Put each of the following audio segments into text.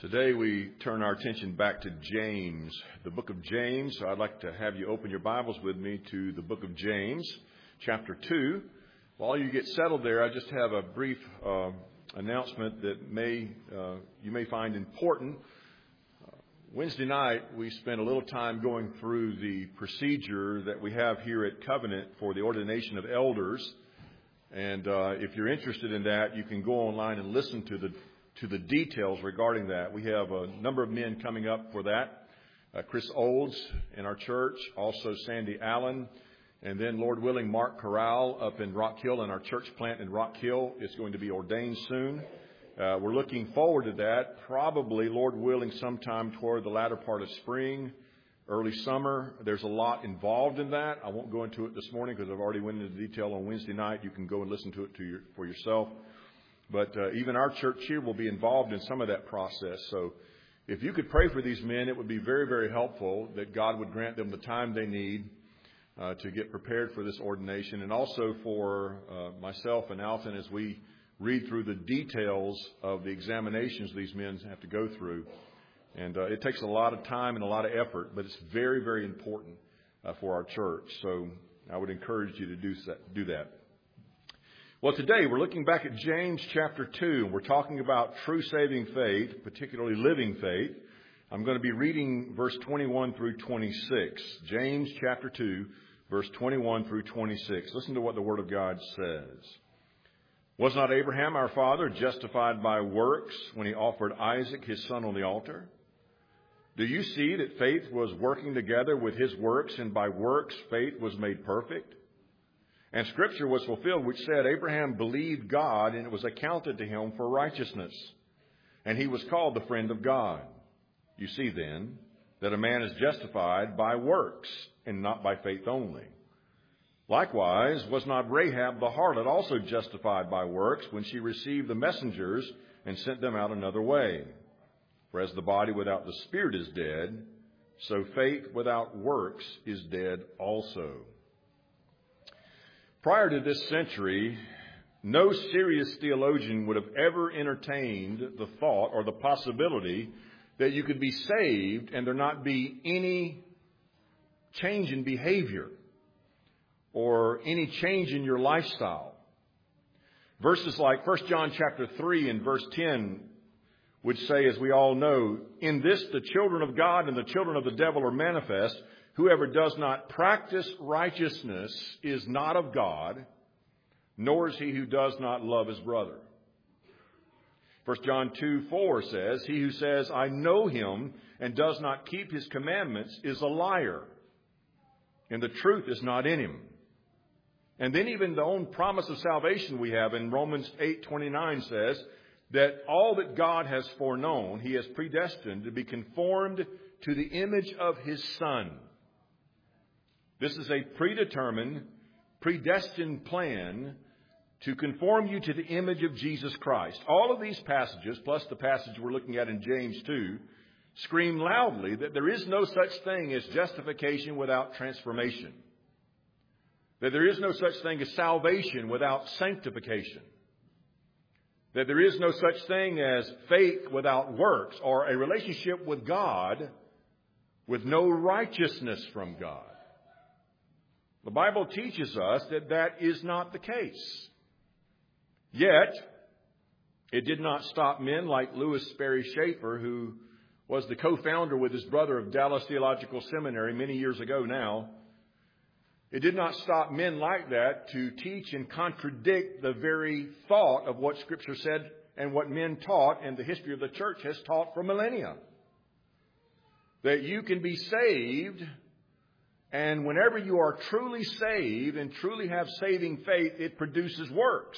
Today we turn our attention back to James, the book of James. So I'd like to have you open your Bibles with me to the book of James, chapter 2. While you get settled there, I just have a brief announcement that you may find important. Wednesday night, we spent a little time going through the procedure that we have here at Covenant for the ordination of elders. And if you're interested in that, you can go online and listen to the details regarding that. We have a number of men coming up for that. Chris Olds in our church, also Sandy Allen, and then, Lord willing, Mark Corral up in Rock Hill in our church plant in Rock Hill is going to be ordained soon. We're looking forward to that, probably, Lord willing, sometime toward the latter part of spring, early summer. There's a lot involved in that. I won't go into it this morning because I've already went into detail on Wednesday night. You can go and listen to it for yourself. But even our church here will be involved in some of that process. So if you could pray for these men, it would be very, very helpful that God would grant them the time they need to get prepared for this ordination. And also for myself and Alton as we read through the details of the examinations these men have to go through. And it takes a lot of time and a lot of effort, but it's very, very important for our church. So I would encourage you to do that. Well, today we're looking back at James chapter 2, and we're talking about true saving faith, particularly living faith. I'm going to be reading verse 21 through 26. James chapter 2, verse 21 through 26. Listen to what the Word of God says. Was not Abraham our father justified by works when he offered Isaac his son on the altar? Do you see that faith was working together with his works, and by works faith was made perfect? And Scripture was fulfilled, which said, Abraham believed God, and it was accounted to him for righteousness. And he was called the friend of God. You see, then, that a man is justified by works, and not by faith only. Likewise, was not Rahab the harlot also justified by works when she received the messengers and sent them out another way? For as the body without the spirit is dead, so faith without works is dead also. Prior to this century, no serious theologian would have ever entertained the thought or the possibility that you could be saved and there not be any change in behavior or any change in your lifestyle. Verses like 1 John chapter 3 and verse 10 would say, as we all know, in this the children of God and the children of the devil are manifest. Whoever does not practice righteousness is not of God, nor is he who does not love his brother. 1 John 2:4 says, he who says, I know him, and does not keep his commandments is a liar, and the truth is not in him. And then even the own promise of salvation we have in Romans 8:29 says that all that God has foreknown, he has predestined to be conformed to the image of his Son. This is a predetermined, predestined plan to conform you to the image of Jesus Christ. All of these passages, plus the passage we're looking at in James 2, scream loudly that there is no such thing as justification without transformation. That there is no such thing as salvation without sanctification. That there is no such thing as faith without works, or a relationship with God with no righteousness from God. The Bible teaches us that that is not the case. Yet, it did not stop men like Lewis Sperry Chafer, who was the co-founder with his brother of Dallas Theological Seminary many years ago now. It did not stop men like that to teach and contradict the very thought of what Scripture said and what men taught and the history of the church has taught for millennia. That you can be saved, and whenever you are truly saved and truly have saving faith, it produces works.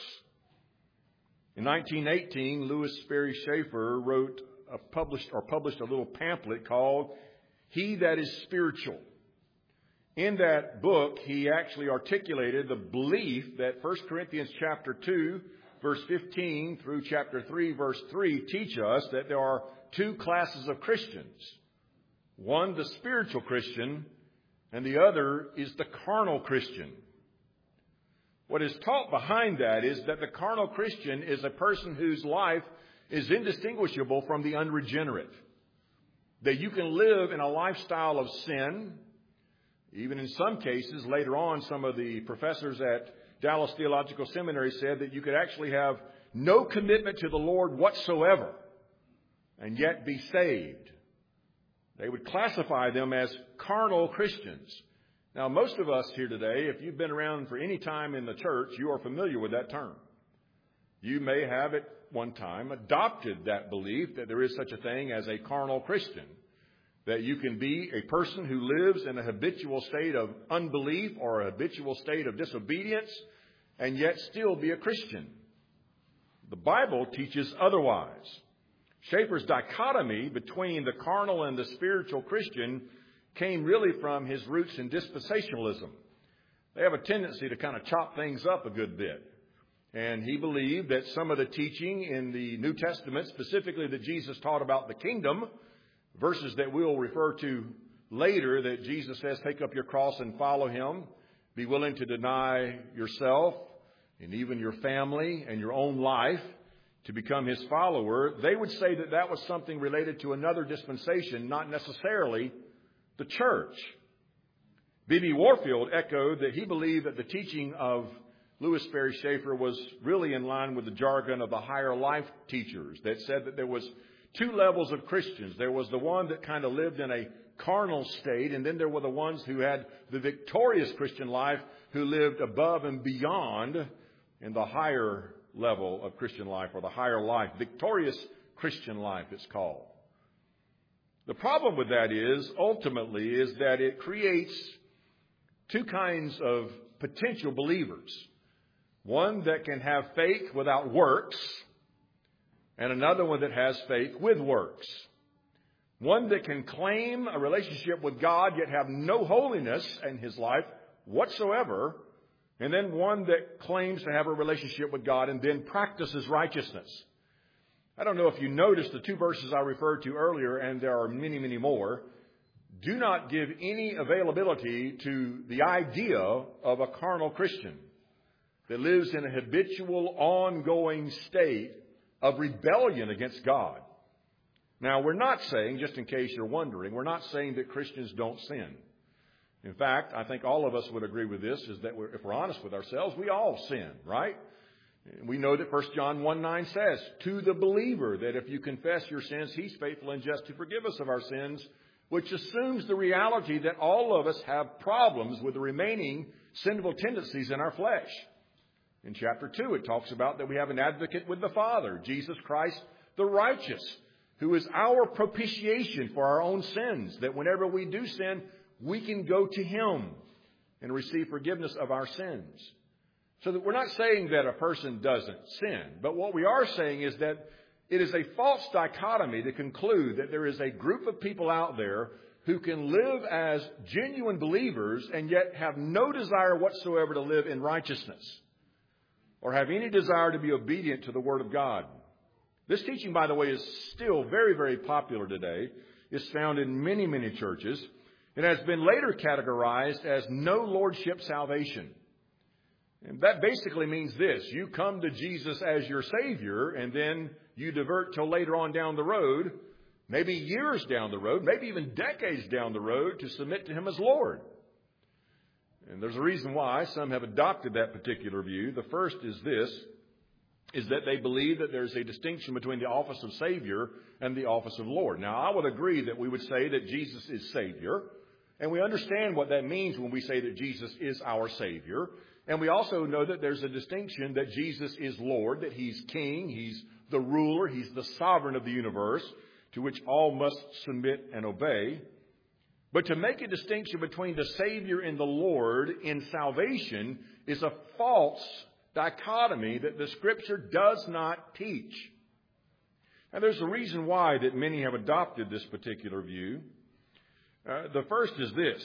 In 1918, Lewis Sperry Chafer published a little pamphlet called He That Is Spiritual. In that book, he actually articulated the belief that 1 Corinthians chapter 2, verse 15 through chapter 3, verse 3 teach us that there are two classes of Christians. One, the spiritual Christian, and the other is the carnal Christian. What is taught behind that is that the carnal Christian is a person whose life is indistinguishable from the unregenerate. That you can live in a lifestyle of sin. Even in some cases, later on, some of the professors at Dallas Theological Seminary said that you could actually have no commitment to the Lord whatsoever and yet be saved. They would classify them as carnal Christians. Now, most of us here today, if you've been around for any time in the church, you are familiar with that term. You may have at one time adopted that belief that there is such a thing as a carnal Christian, that you can be a person who lives in a habitual state of unbelief or a habitual state of disobedience and yet still be a Christian. The Bible teaches otherwise. Schaeffer's dichotomy between the carnal and the spiritual Christian came really from his roots in dispensationalism. They have a tendency to kind of chop things up a good bit. And he believed that some of the teaching in the New Testament, specifically that Jesus taught about the kingdom, verses that we'll refer to later, that Jesus says, take up your cross and follow him. Be willing to deny yourself and even your family and your own life to become his follower. They would say that that was something related to another dispensation, not necessarily the church. B.B. Warfield echoed that he believed that the teaching of Louis Sperry Chafer was really in line with the jargon of the higher life teachers that said that there was two levels of Christians. There was the one that kind of lived in a carnal state, and then there were the ones who had the victorious Christian life, who lived above and beyond in the higher level of Christian life, or the higher life. Victorious Christian life, it's called. The problem with that is, ultimately, is that it creates two kinds of potential believers. One that can have faith without works, and another one that has faith with works. One that can claim a relationship with God yet have no holiness in his life whatsoever, and then one that claims to have a relationship with God and then practices righteousness. I don't know if you noticed the two verses I referred to earlier, and there are many, many more, do not give any availability to the idea of a carnal Christian that lives in a habitual, ongoing state of rebellion against God. Now, we're not saying, just in case you're wondering, we're not saying that Christians don't sin. In fact, I think all of us would agree with this, is that if we're honest with ourselves, we all sin, right? We know that 1 John 1:9 says, to the believer, that if you confess your sins, he's faithful and just to forgive us of our sins, which assumes the reality that all of us have problems with the remaining sinful tendencies in our flesh. In chapter 2, it talks about that we have an advocate with the Father, Jesus Christ the righteous, who is our propitiation for our own sins, that whenever we do sin, we can go to him and receive forgiveness of our sins. So that we're not saying that a person doesn't sin, but what we are saying is that it is a false dichotomy to conclude that there is a group of people out there who can live as genuine believers and yet have no desire whatsoever to live in righteousness or have any desire to be obedient to the Word of God. This teaching, by the way, is still very, very popular today. It's found in many, many churches. It has been later categorized as no lordship salvation. And that basically means this. You come to Jesus as your Savior, and then you divert till later on down the road, maybe years down the road, maybe even decades down the road, to submit to him as Lord. And there's a reason why some have adopted that particular view. The first is this, is that they believe that there's a distinction between the office of Savior and the office of Lord. Now, I would agree that we would say that Jesus is Savior, and we understand what that means when we say that Jesus is our Savior. And we also know that there's a distinction that Jesus is Lord, that he's King, he's the ruler, he's the sovereign of the universe, to which all must submit and obey. But to make a distinction between the Savior and the Lord in salvation is a false dichotomy that the Scripture does not teach. And there's a reason why that many have adopted this particular view. The first is this.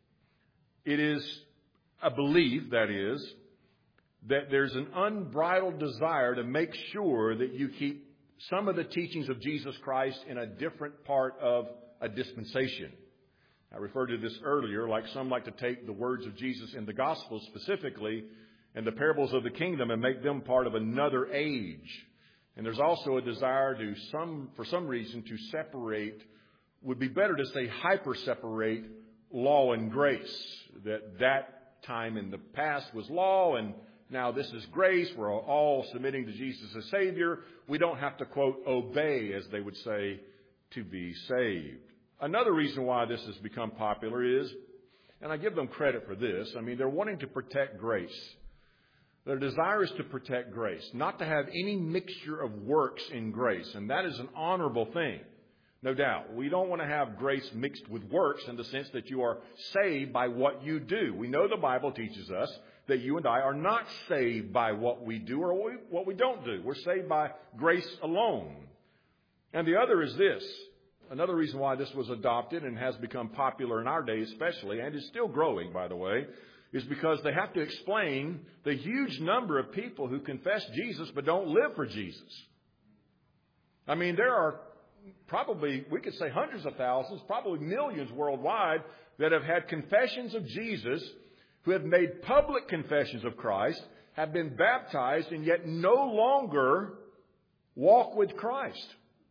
It is a belief, that is, that there's an unbridled desire to make sure that you keep some of the teachings of Jesus Christ in a different part of a dispensation. I referred to this earlier, like some like to take the words of Jesus in the Gospels specifically and the parables of the kingdom and make them part of another age. And there's also a desire for some reason, to separate, would be better to say hyper-separate law and grace. That time in the past was law, and now this is grace. We're all submitting to Jesus as Savior. We don't have to, quote, obey, as they would say, to be saved. Another reason why this has become popular is, and I give them credit for this, they're wanting to protect grace. Their desire is to protect grace, not to have any mixture of works in grace, and that is an honorable thing. No doubt. We don't want to have grace mixed with works in the sense that you are saved by what you do. We know the Bible teaches us that you and I are not saved by what we do or what we don't do. We're saved by grace alone. And the other is this. Another reason why this was adopted and has become popular in our day especially, and is still growing, by the way, is because they have to explain the huge number of people who confess Jesus but don't live for Jesus. There are probably, we could say hundreds of thousands, probably millions worldwide that have had confessions of Jesus, who have made public confessions of Christ, have been baptized, and yet no longer walk with Christ.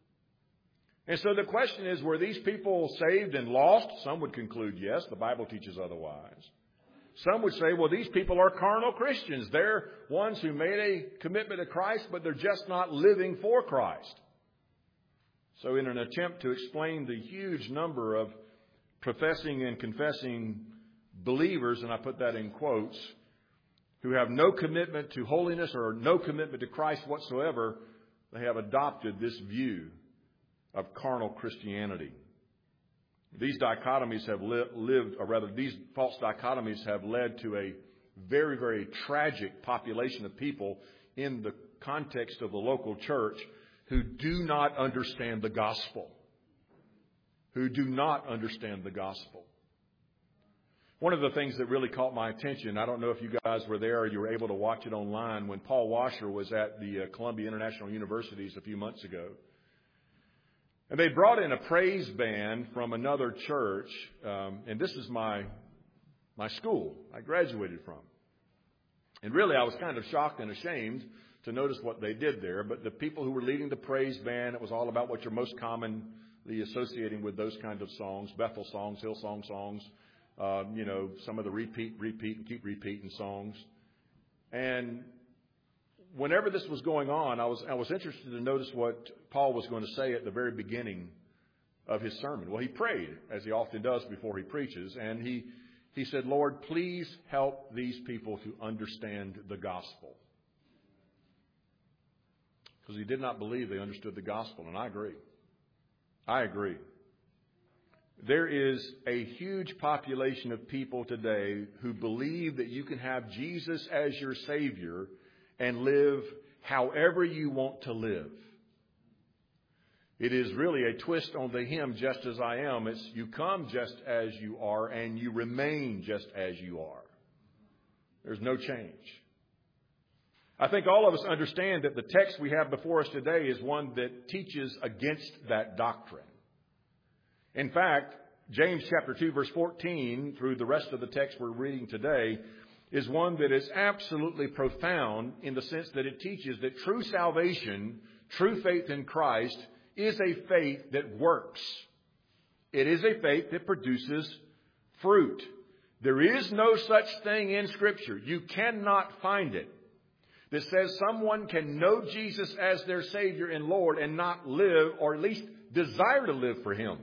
And so the question is, were these people saved and lost? Some would conclude yes. The Bible teaches otherwise. Some would say, well, these people are carnal Christians. They're ones who made a commitment to Christ, but they're just not living for Christ. So in an attempt to explain the huge number of professing and confessing believers, and I put that in quotes, who have no commitment to holiness or no commitment to Christ whatsoever, they have adopted this view of carnal Christianity. These dichotomies have these false dichotomies have led to a very, very tragic population of people in the context of the local church who do not understand the gospel. Who do not understand the gospel. One of the things that really caught my attention, I don't know if you guys were there or you were able to watch it online, when Paul Washer was at the Columbia International Universities a few months ago. And they brought in a praise band from another church, and this is my school I graduated from. And really, I was kind of shocked and ashamed to notice what they did there. But the people who were leading the praise band, it was all about what you're most commonly associating with those kind of songs, Bethel songs, Hillsong songs, some of the repeat, and keep repeating songs. And whenever this was going on, I was interested to notice what Paul was going to say at the very beginning of his sermon. Well, he prayed, as he often does before he preaches, and he said, Lord, please help these people to understand the gospel. Because he did not believe they understood the gospel, and I agree. I agree. There is a huge population of people today who believe that you can have Jesus as your Savior and live however you want to live. It is really a twist on the hymn, Just As I Am. It's you come just as you are and you remain just as you are. There's no change. I think all of us understand that the text we have before us today is one that teaches against that doctrine. In fact, James chapter 2, verse 14, through the rest of the text we're reading today, is one that is absolutely profound in the sense that it teaches that true salvation, true faith in Christ, is a faith that works. It is a faith that produces fruit. There is no such thing in Scripture. You cannot find it that says someone can know Jesus as their Savior and Lord and not live, or at least desire to live for Him.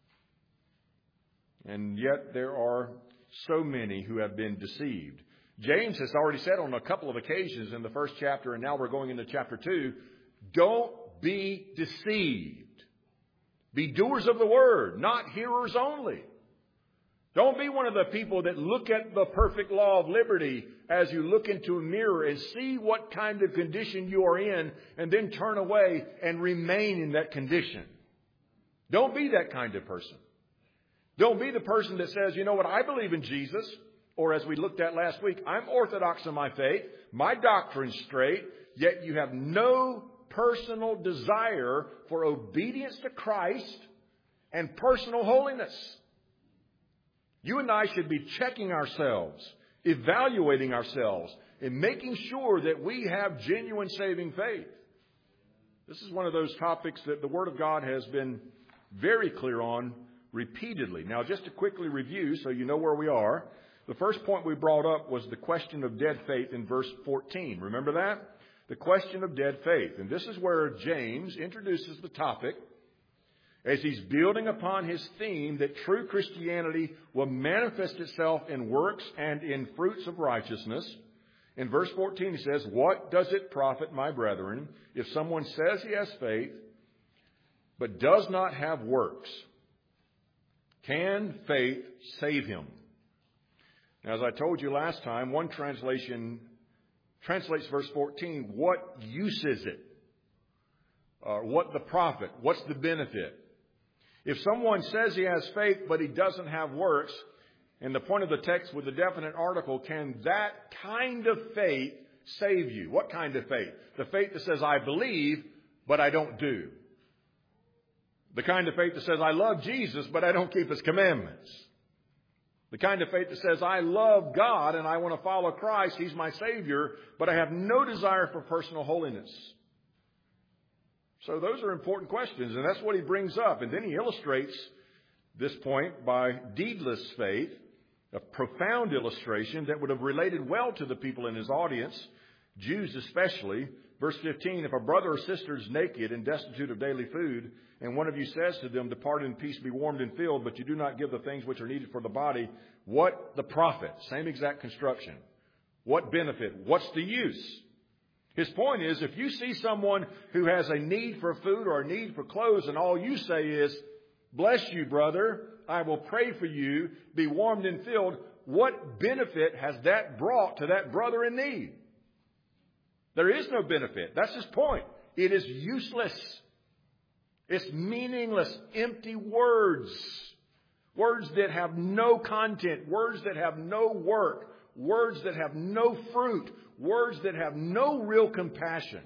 And yet there are so many who have been deceived. James has already said on a couple of occasions in the first chapter, and now we're going into chapter 2, don't be deceived. Be doers of the word, not hearers only. Don't be one of the people that look at the perfect law of liberty as you look into a mirror and see what kind of condition you are in and then turn away and remain in that condition. Don't be that kind of person. Don't be the person that says, you know what, I believe in Jesus. Or as we looked at last week, I'm orthodox in my faith. My doctrine's straight. Yet you have no personal desire for obedience to Christ and personal holiness. You and I should be checking ourselves, evaluating ourselves, and making sure that we have genuine saving faith. This is one of those topics that the Word of God has been very clear on repeatedly. Now, just to quickly review so you know where we are, the first point we brought up was the question of dead faith in verse 14. Remember that? The question of dead faith. And this is where James introduces the topic as he's building upon his theme that true Christianity will manifest itself in works and in fruits of righteousness. In verse 14 he says, "What does it profit, my brethren, if someone says he has faith but does not have works? Can faith save him?" Now, as I told you last time, one translation translates verse 14, what use is it? Or what the profit? What's the benefit? If someone says he has faith but he doesn't have works, and the point of the text with the definite article, can that kind of faith save you? What kind of faith? The faith that says, I believe, but I don't do. The kind of faith that says, I love Jesus, but I don't keep His commandments. The kind of faith that says, I love God and I want to follow Christ. He's my Savior, but I have no desire for personal holiness. So those are important questions, and that's what he brings up. And then he illustrates this point by deedless faith, a profound illustration that would have related well to the people in his audience, Jews especially. Verse 15, if a brother or sister is naked and destitute of daily food, and one of you says to them, depart in peace, be warmed and filled, but you do not give the things which are needed for the body, what the profit? Same exact construction. What benefit? What's the use? His point is, if you see someone who has a need for food or a need for clothes, and all you say is, bless you, brother, I will pray for you, be warmed and filled, what benefit has that brought to that brother in need? There is no benefit. That's his point. It is useless. It's meaningless, empty words. Words that have no content. Words that have no work. Words that have no fruit. Words that have no real compassion.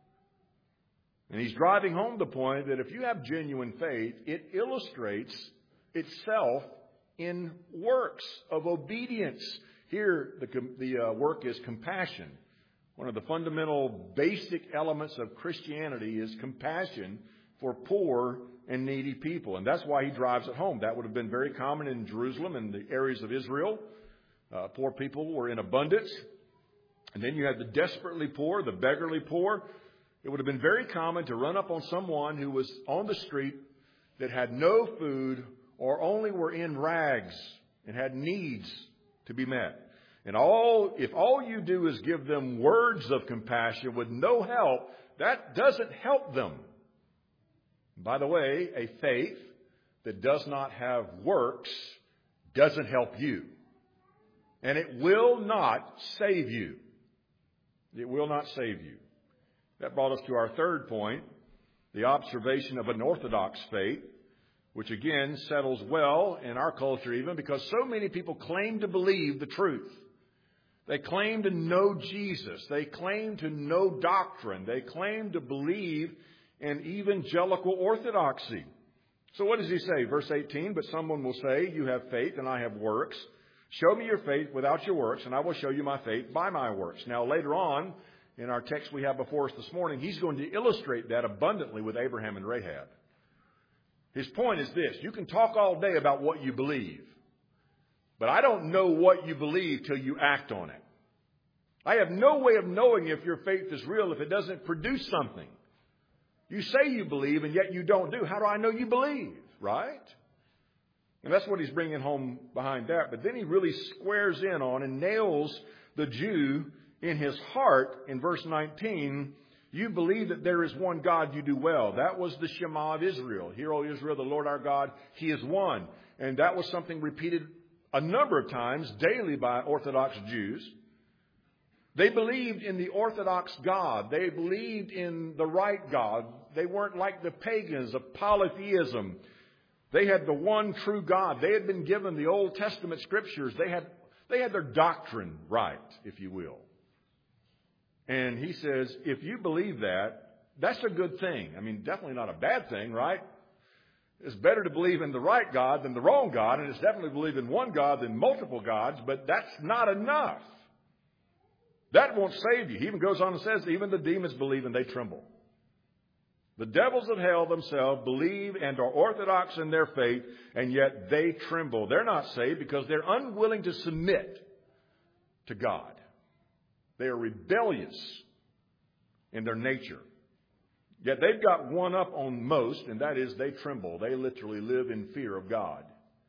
And he's driving home the point that if you have genuine faith, it illustrates itself in works of obedience. Here, the work is compassion. One of the fundamental basic elements of Christianity is compassion for poor and needy people. And that's why he drives it home. That would have been very common in Jerusalem and the areas of Israel. Poor people were in abundance. And then you had the desperately poor, the beggarly poor. It would have been very common to run up on someone who was on the street that had no food or only were in rags and had needs to be met. And if all you do is give them words of compassion with no help, that doesn't help them. By the way, a faith that does not have works doesn't help you. And it will not save you. It will not save you. That brought us to our third point, the observation of an orthodox faith, which again settles well in our culture even because so many people claim to believe the truth. They claim to know Jesus. They claim to know doctrine. They claim to believe in evangelical orthodoxy. So what does he say? Verse 18, but someone will say, you have faith and I have works. Show me your faith without your works, and I will show you my faith by my works. Now, later on, in our text we have before us this morning, he's going to illustrate that abundantly with Abraham and Rahab. His point is this: you can talk all day about what you believe, but I don't know what you believe till you act on it. I have no way of knowing if your faith is real if it doesn't produce something. You say you believe, and yet you don't do. How do I know you believe? Right? And that's what he's bringing home behind that. But then he really squares in on and nails the Jew in his heart in verse 19. You believe that there is one God, you do well. That was the Shema of Israel. Hear, O Israel, the Lord our God, He is one. And that was something repeated a number of times daily by Orthodox Jews. They believed in the Orthodox God. They believed in the right God. They weren't like the pagans of polytheism. They had the one true God. They had been given the Old Testament scriptures. They had their doctrine right, if you will. And he says, if you believe that, that's a good thing. I mean, definitely not a bad thing, right? It's better to believe in the right God than the wrong God, and it's definitely believe in one God than multiple gods, but that's not enough. That won't save you. He even goes on and says, even the demons believe and they tremble. The devils of hell themselves believe and are orthodox in their faith, and yet they tremble. They're not saved because they're unwilling to submit to God. They are rebellious in their nature. Yet they've got one up on most, and that is they tremble. They literally live in fear of God.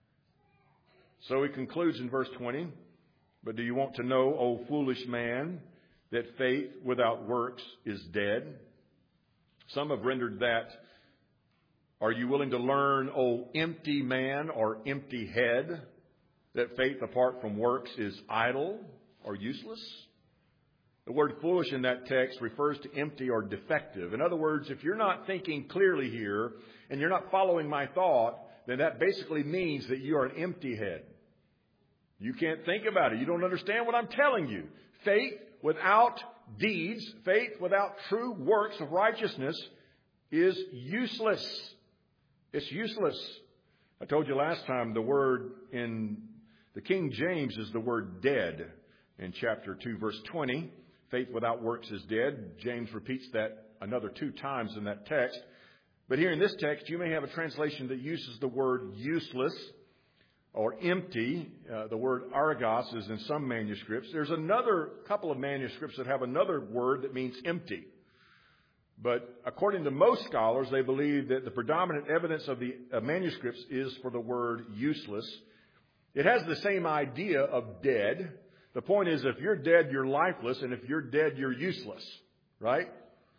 So he concludes in verse 20, "But do you want to know, O foolish man, that faith without works is dead?" Some have rendered that, "Are you willing to learn, O empty man or empty head, that faith apart from works is idle or useless?" The word foolish in that text refers to empty or defective. In other words, if you're not thinking clearly here and you're not following my thought, then that basically means that you are an empty head. You can't think about it. You don't understand what I'm telling you. Faith without deeds, faith without true works of righteousness is useless. It's useless. I told you last time the word in the King James is the word dead. In chapter 2, verse 20, faith without works is dead. James repeats that another 2 times in that text. But here in this text, you may have a translation that uses the word useless or empty. The word argos is in some manuscripts. There's another couple of manuscripts that have another word that means empty. But according to most scholars, they believe that the predominant evidence of the manuscripts is for the word useless. It has the same idea of dead. The point is, if you're dead, you're lifeless, and if you're dead, you're useless, right?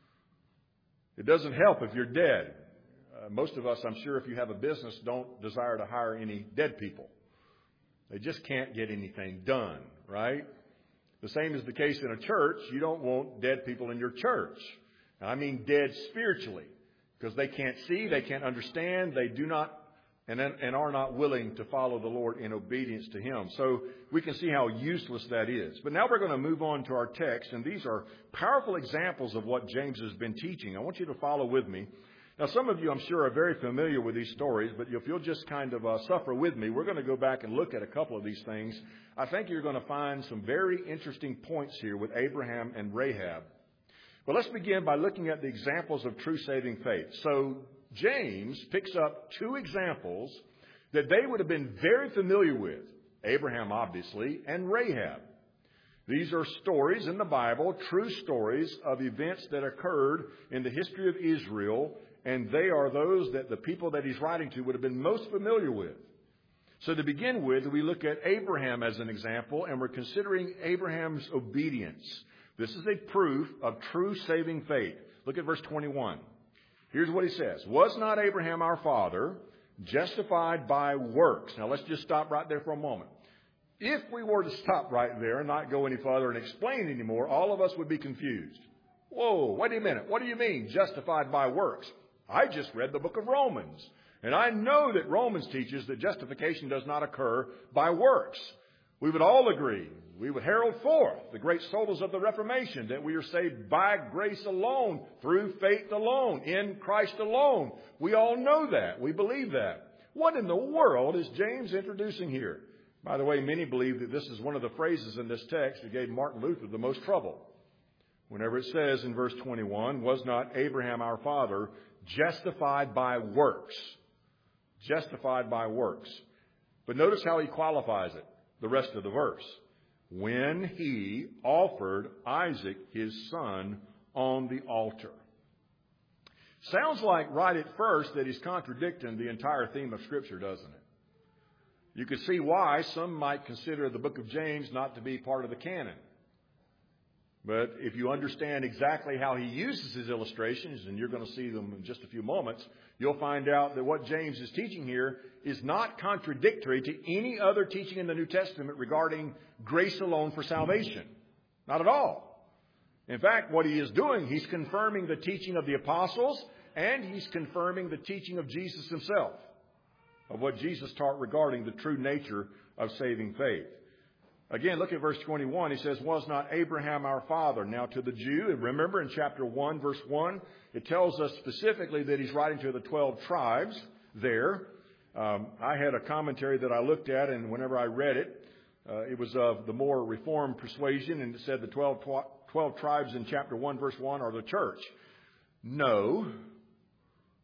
It doesn't help if you're dead. Most of us, I'm sure, if you have a business, don't desire to hire any dead people. They just can't get anything done, right? The same is the case in a church. You don't want dead people in your church. I mean dead spiritually, because they can't see, they can't understand, they do not and are not willing to follow the Lord in obedience to Him. So we can see how useless that is. But now we're going to move on to our text, and these are powerful examples of what James has been teaching. I want you to follow with me. Now, some of you, I'm sure, are very familiar with these stories, but if you'll just kind of suffer with me, we're going to go back and look at a couple of these things. I think you're going to find some very interesting points here with Abraham and Rahab. Well, let's begin by looking at the examples of true saving faith. So James picks up 2 examples that they would have been very familiar with. Abraham, obviously, and Rahab. These are stories in the Bible, true stories of events that occurred in the history of Israel, and they are those that the people that he's writing to would have been most familiar with. So to begin with, we look at Abraham as an example, and we're considering Abraham's obedience. This is a proof of true saving faith. Look at verse 21. Here's what he says. "Was not Abraham our father justified by works?" Now let's just stop right there for a moment. If we were to stop right there and not go any further and explain anymore, all of us would be confused. Whoa, wait a minute. What do you mean justified by works? I just read the book of Romans, and I know that Romans teaches that justification does not occur by works. We would all agree. We would herald forth the great solas of the Reformation, that we are saved by grace alone, through faith alone, in Christ alone. We all know that. We believe that. What in the world is James introducing here? By the way, many believe that this is one of the phrases in this text that gave Martin Luther the most trouble. Whenever it says in verse 21, "Was not Abraham our father justified by works?" Justified by works. But notice how he qualifies it, the rest of the verse. "When he offered Isaac his son on the altar." Sounds like right at first that he's contradicting the entire theme of Scripture, doesn't it? You can see why some might consider the book of James not to be part of the canon. But if you understand exactly how he uses his illustrations, and you're going to see them in just a few moments, you'll find out that what James is teaching here is not contradictory to any other teaching in the New Testament regarding grace alone for salvation. Not at all. In fact, what he is doing, he's confirming the teaching of the apostles, and he's confirming the teaching of Jesus himself, of what Jesus taught regarding the true nature of saving faith. Again, look at verse 21. He says, "Was not Abraham our father?" Now to the Jew, and remember in chapter 1, verse 1, it tells us specifically that he's writing to the 12 tribes there. I had a commentary that I looked at, and whenever I read it, it was of the more Reformed persuasion, and it said the 12 tribes in chapter 1, verse 1 are the church. No,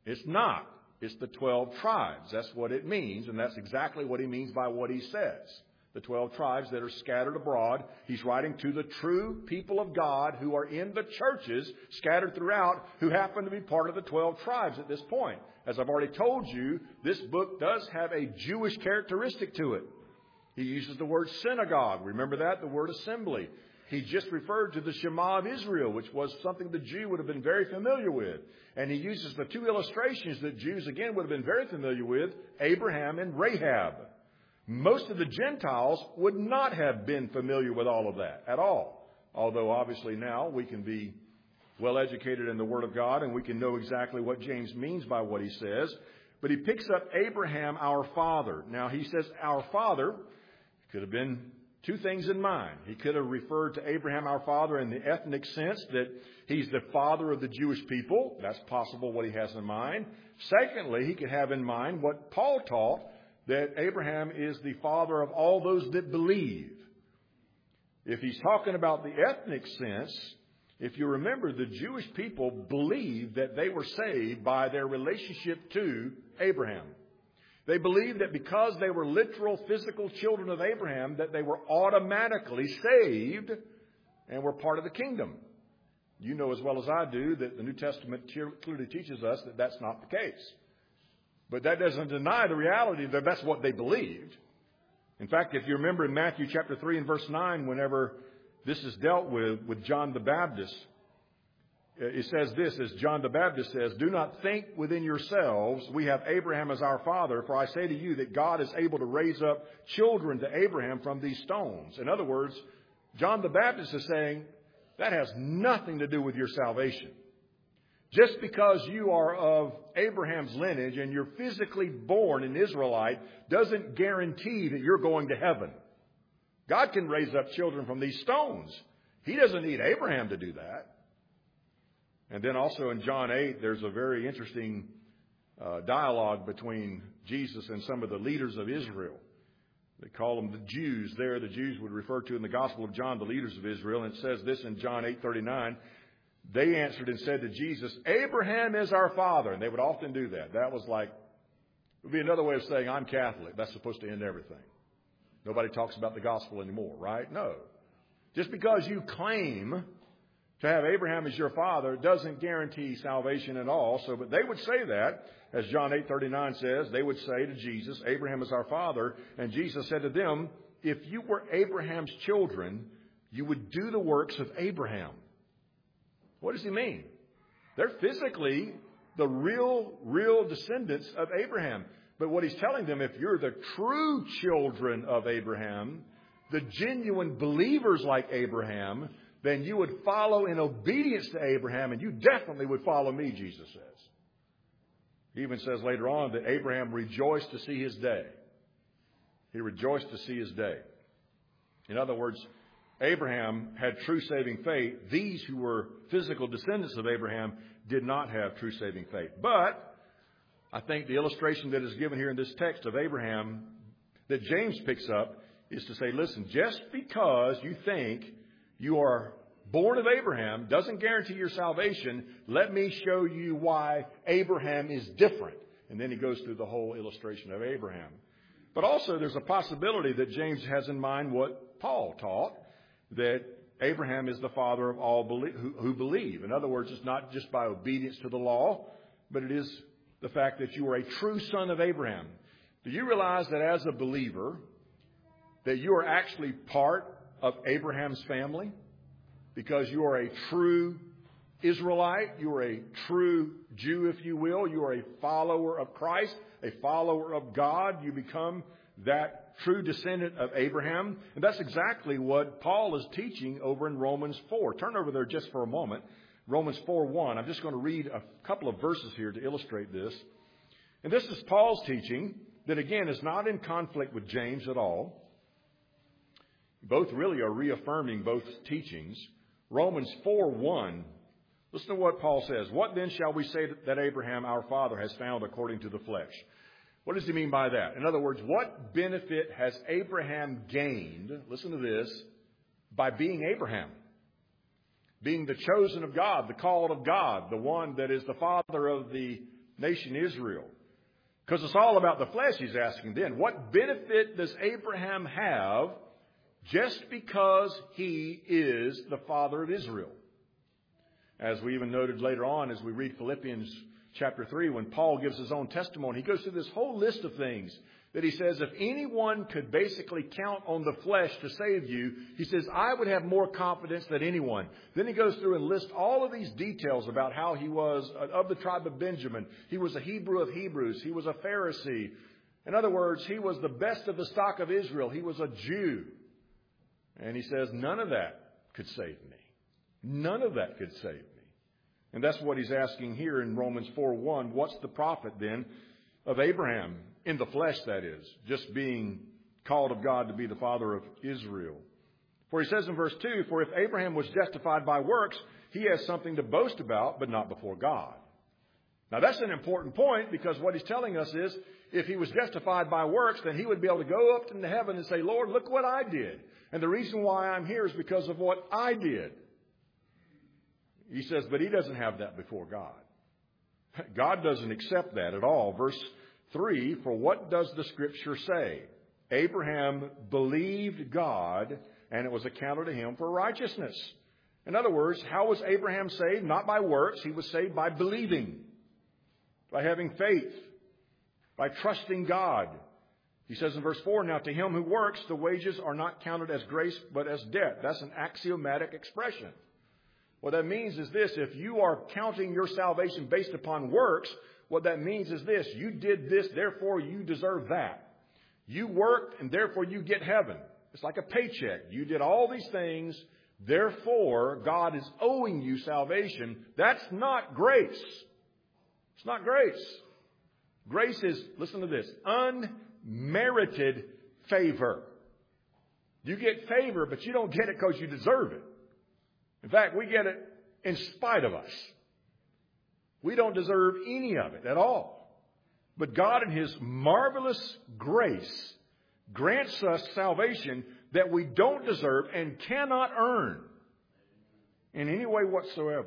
It's not. It's the 12 tribes. That's what it means, and that's exactly what he means by what he says. The 12 tribes that are scattered abroad. He's writing to the true people of God who are in the churches scattered throughout, who happen to be part of the 12 tribes at this point. As I've already told you, this book does have a Jewish characteristic to it. He uses the word synagogue. Remember that? The word assembly. He just referred to the Shema of Israel, which was something the Jew would have been very familiar with. And he uses the two illustrations that Jews, again, would have been very familiar with, Abraham and Rahab. Most of the Gentiles would not have been familiar with all of that at all. Although, obviously, now we can be well educated in the Word of God and we can know exactly what James means by what he says. But he picks up Abraham, our father. Now, he says our father. Could have been two things in mind. He could have referred to Abraham, our father, in the ethnic sense that he's the father of the Jewish people. That's possible what he has in mind. Secondly, he could have in mind what Paul taught, that Abraham is the father of all those that believe. If he's talking about the ethnic sense, if you remember, the Jewish people believed that they were saved by their relationship to Abraham. They believed that because they were literal physical children of Abraham, that they were automatically saved and were part of the kingdom. You know as well as I do that the New Testament clearly teaches us that that's not the case. But that doesn't deny the reality that that's what they believed. In fact, if you remember in Matthew chapter 3 and verse 9, whenever this is dealt with John the Baptist, it says this, as John the Baptist says, "Do not think within yourselves, we have Abraham as our father, for I say to you that God is able to raise up children to Abraham from these stones." In other words, John the Baptist is saying that has nothing to do with your salvation. Just because you are of Abraham's lineage and you're physically born an Israelite doesn't guarantee that you're going to heaven. God can raise up children from these stones. He doesn't need Abraham to do that. And then also in John 8, there's a very interesting dialogue between Jesus and some of the leaders of Israel. They call them the Jews. There, the Jews would refer to in the Gospel of John the leaders of Israel. And it says this in John 8:39. They answered and said to Jesus, "Abraham is our father." And they would often do that. That was like, it would be another way of saying, "I'm Catholic." That's supposed to end everything. Nobody talks about the gospel anymore, right? No. Just because you claim to have Abraham as your father doesn't guarantee salvation at all. So, but they would say that, as John 8:39 says, they would say to Jesus, "Abraham is our father." And Jesus said to them, "If you were Abraham's children, you would do the works of Abraham." What does he mean? They're physically the real descendants of Abraham. But what he's telling them, if you're the true children of Abraham, the genuine believers like Abraham, then you would follow in obedience to Abraham, and you definitely would follow me, Jesus says. He even says later on that Abraham rejoiced to see his day. He rejoiced to see his day. In other words, Abraham had true saving faith. These who were physical descendants of Abraham did not have true saving faith. But I think the illustration that is given here in this text of Abraham that James picks up is to say, listen, just because you think you are born of Abraham doesn't guarantee your salvation. Let me show you why Abraham is different. And then he goes through the whole illustration of Abraham. But also there's a possibility that James has in mind what Paul taught, that Abraham is the father of all who believe. In other words, it's not just by obedience to the law, but it is the fact that you are a true son of Abraham. Do you realize that as a believer, that you are actually part of Abraham's family? Because you are a true Israelite, you are a true Jew, if you will. You are a follower of Christ, a follower of God. You become that true descendant of Abraham. And that's exactly what Paul is teaching over in Romans 4. Turn over there just for a moment. Romans 4:1. I'm just going to read a couple of verses here to illustrate this. And this is Paul's teaching that, again, is not in conflict with James at all. Both really are reaffirming both teachings. Romans 4:1. Listen to what Paul says. "What then shall we say that Abraham, our father, has found according to the flesh?" What does he mean by that? In other words, what benefit has Abraham gained, listen to this, by being Abraham? Being the chosen of God, the called of God, the one that is the father of the nation Israel. Because it's all about the flesh, he's asking then. What benefit does Abraham have just because he is the father of Israel? As we even noted later on as we read Philippians chapter 3, when Paul gives his own testimony, he goes through this whole list of things that he says if anyone could basically count on the flesh to save you, he says, I would have more confidence than anyone. Then he goes through and lists all of these details about how he was of the tribe of Benjamin. He was a Hebrew of Hebrews. He was a Pharisee. In other words, he was the best of the stock of Israel. He was a Jew. And he says, none of that could save me. None of that could save me. And that's what he's asking here in Romans 4:1. What's the profit then of Abraham, in the flesh that is, just being called of God to be the father of Israel? For he says in verse 2, for if Abraham was justified by works, he has something to boast about, but not before God. Now that's an important point, because what he's telling us is, if he was justified by works, then he would be able to go up into heaven and say, Lord, look what I did. And the reason why I'm here is because of what I did. He says, but he doesn't have that before God. God doesn't accept that at all. Verse 3, for what does the Scripture say? Abraham believed God, and it was accounted to him for righteousness. In other words, how was Abraham saved? Not by works. He was saved by believing, by having faith, by trusting God. He says in verse 4, now to him who works, the wages are not counted as grace, but as debt. That's an axiomatic expression. What that means is this: if you are counting your salvation based upon works, what that means is this: you did this, therefore you deserve that. You worked, and therefore you get heaven. It's like a paycheck. You did all these things, therefore God is owing you salvation. That's not grace. It's not grace. Grace is, listen to this, unmerited favor. You get favor, but you don't get it because you deserve it. In fact, we get it in spite of us. We don't deserve any of it at all. But God in His marvelous grace grants us salvation that we don't deserve and cannot earn in any way whatsoever.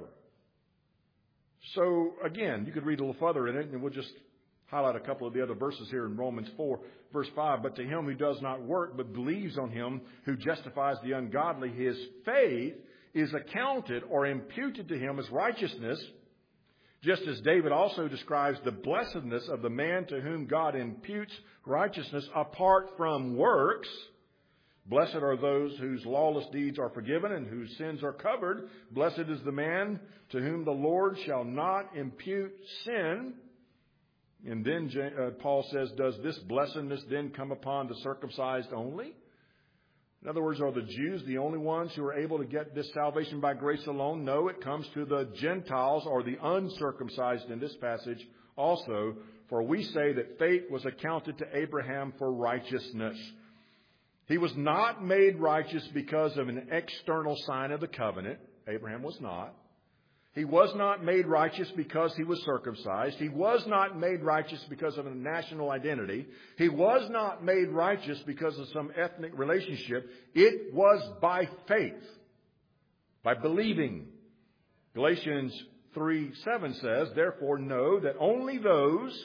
So, again, you could read a little further in it, and we'll just highlight a couple of the other verses here in Romans 4, verse 5. But to him who does not work, but believes on Him who justifies the ungodly, his faith is accounted or imputed to him as righteousness, just as David also describes the blessedness of the man to whom God imputes righteousness apart from works. Blessed are those whose lawless deeds are forgiven and whose sins are covered. Blessed is the man to whom the Lord shall not impute sin. And then Paul says, does this blessedness then come upon the circumcised only? In other words, are the Jews the only ones who are able to get this salvation by grace alone? No, it comes to the Gentiles or the uncircumcised in this passage also. For we say that faith was accounted to Abraham for righteousness. He was not made righteous because of an external sign of the covenant. Abraham was not. He was not made righteous because he was circumcised. He was not made righteous because of a national identity. He was not made righteous because of some ethnic relationship. It was by faith, by believing. Galatians 3:7 says, therefore know that only those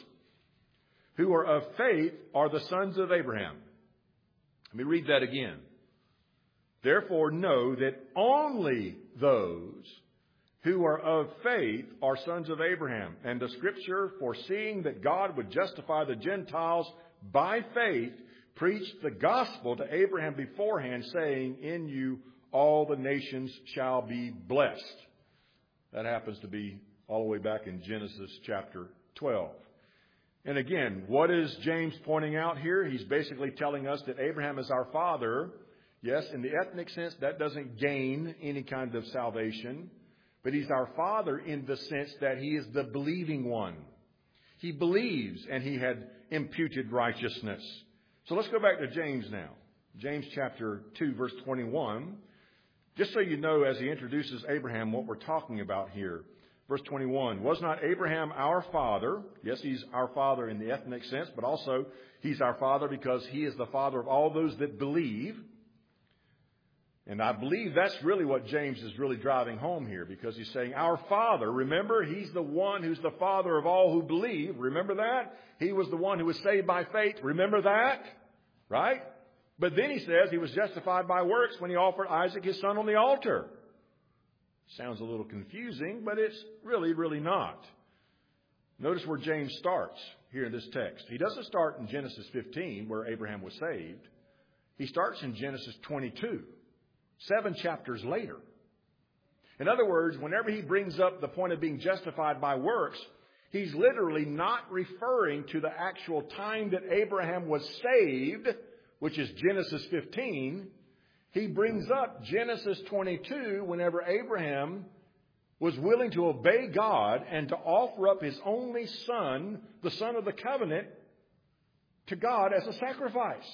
who are of faith are the sons of Abraham. Let me read that again. Therefore know that only those who are of faith are sons of Abraham. And the Scripture, foreseeing that God would justify the Gentiles by faith, preached the gospel to Abraham beforehand, saying, in you all the nations shall be blessed. That happens to be all the way back in Genesis chapter 12. And again, what is James pointing out here? He's basically telling us that Abraham is our father. Yes, in the ethnic sense, that doesn't gain any kind of salvation. But he's our father in the sense that he is the believing one. He believes, and he had imputed righteousness. So let's go back to James now. James chapter 2, verse 21. Just so you know, as he introduces Abraham, what we're talking about here. Verse 21, was not Abraham our father? Yes, he's our father in the ethnic sense, but also he's our father because he is the father of all those that believe. And I believe that's really what James is really driving home here, because he's saying, our Father, remember, He's the one who's the Father of all who believe. Remember that? He was the one who was saved by faith. Remember that? Right? But then he says He was justified by works when He offered Isaac His son on the altar. Sounds a little confusing, but it's really, really not. Notice where James starts here in this text. He doesn't start in Genesis 15, where Abraham was saved. He starts in Genesis 22. 7 chapters later. In other words, whenever he brings up the point of being justified by works, he's literally not referring to the actual time that Abraham was saved, which is Genesis 15. He brings up Genesis 22 whenever Abraham was willing to obey God and to offer up his only son, the son of the covenant, to God as a sacrifice.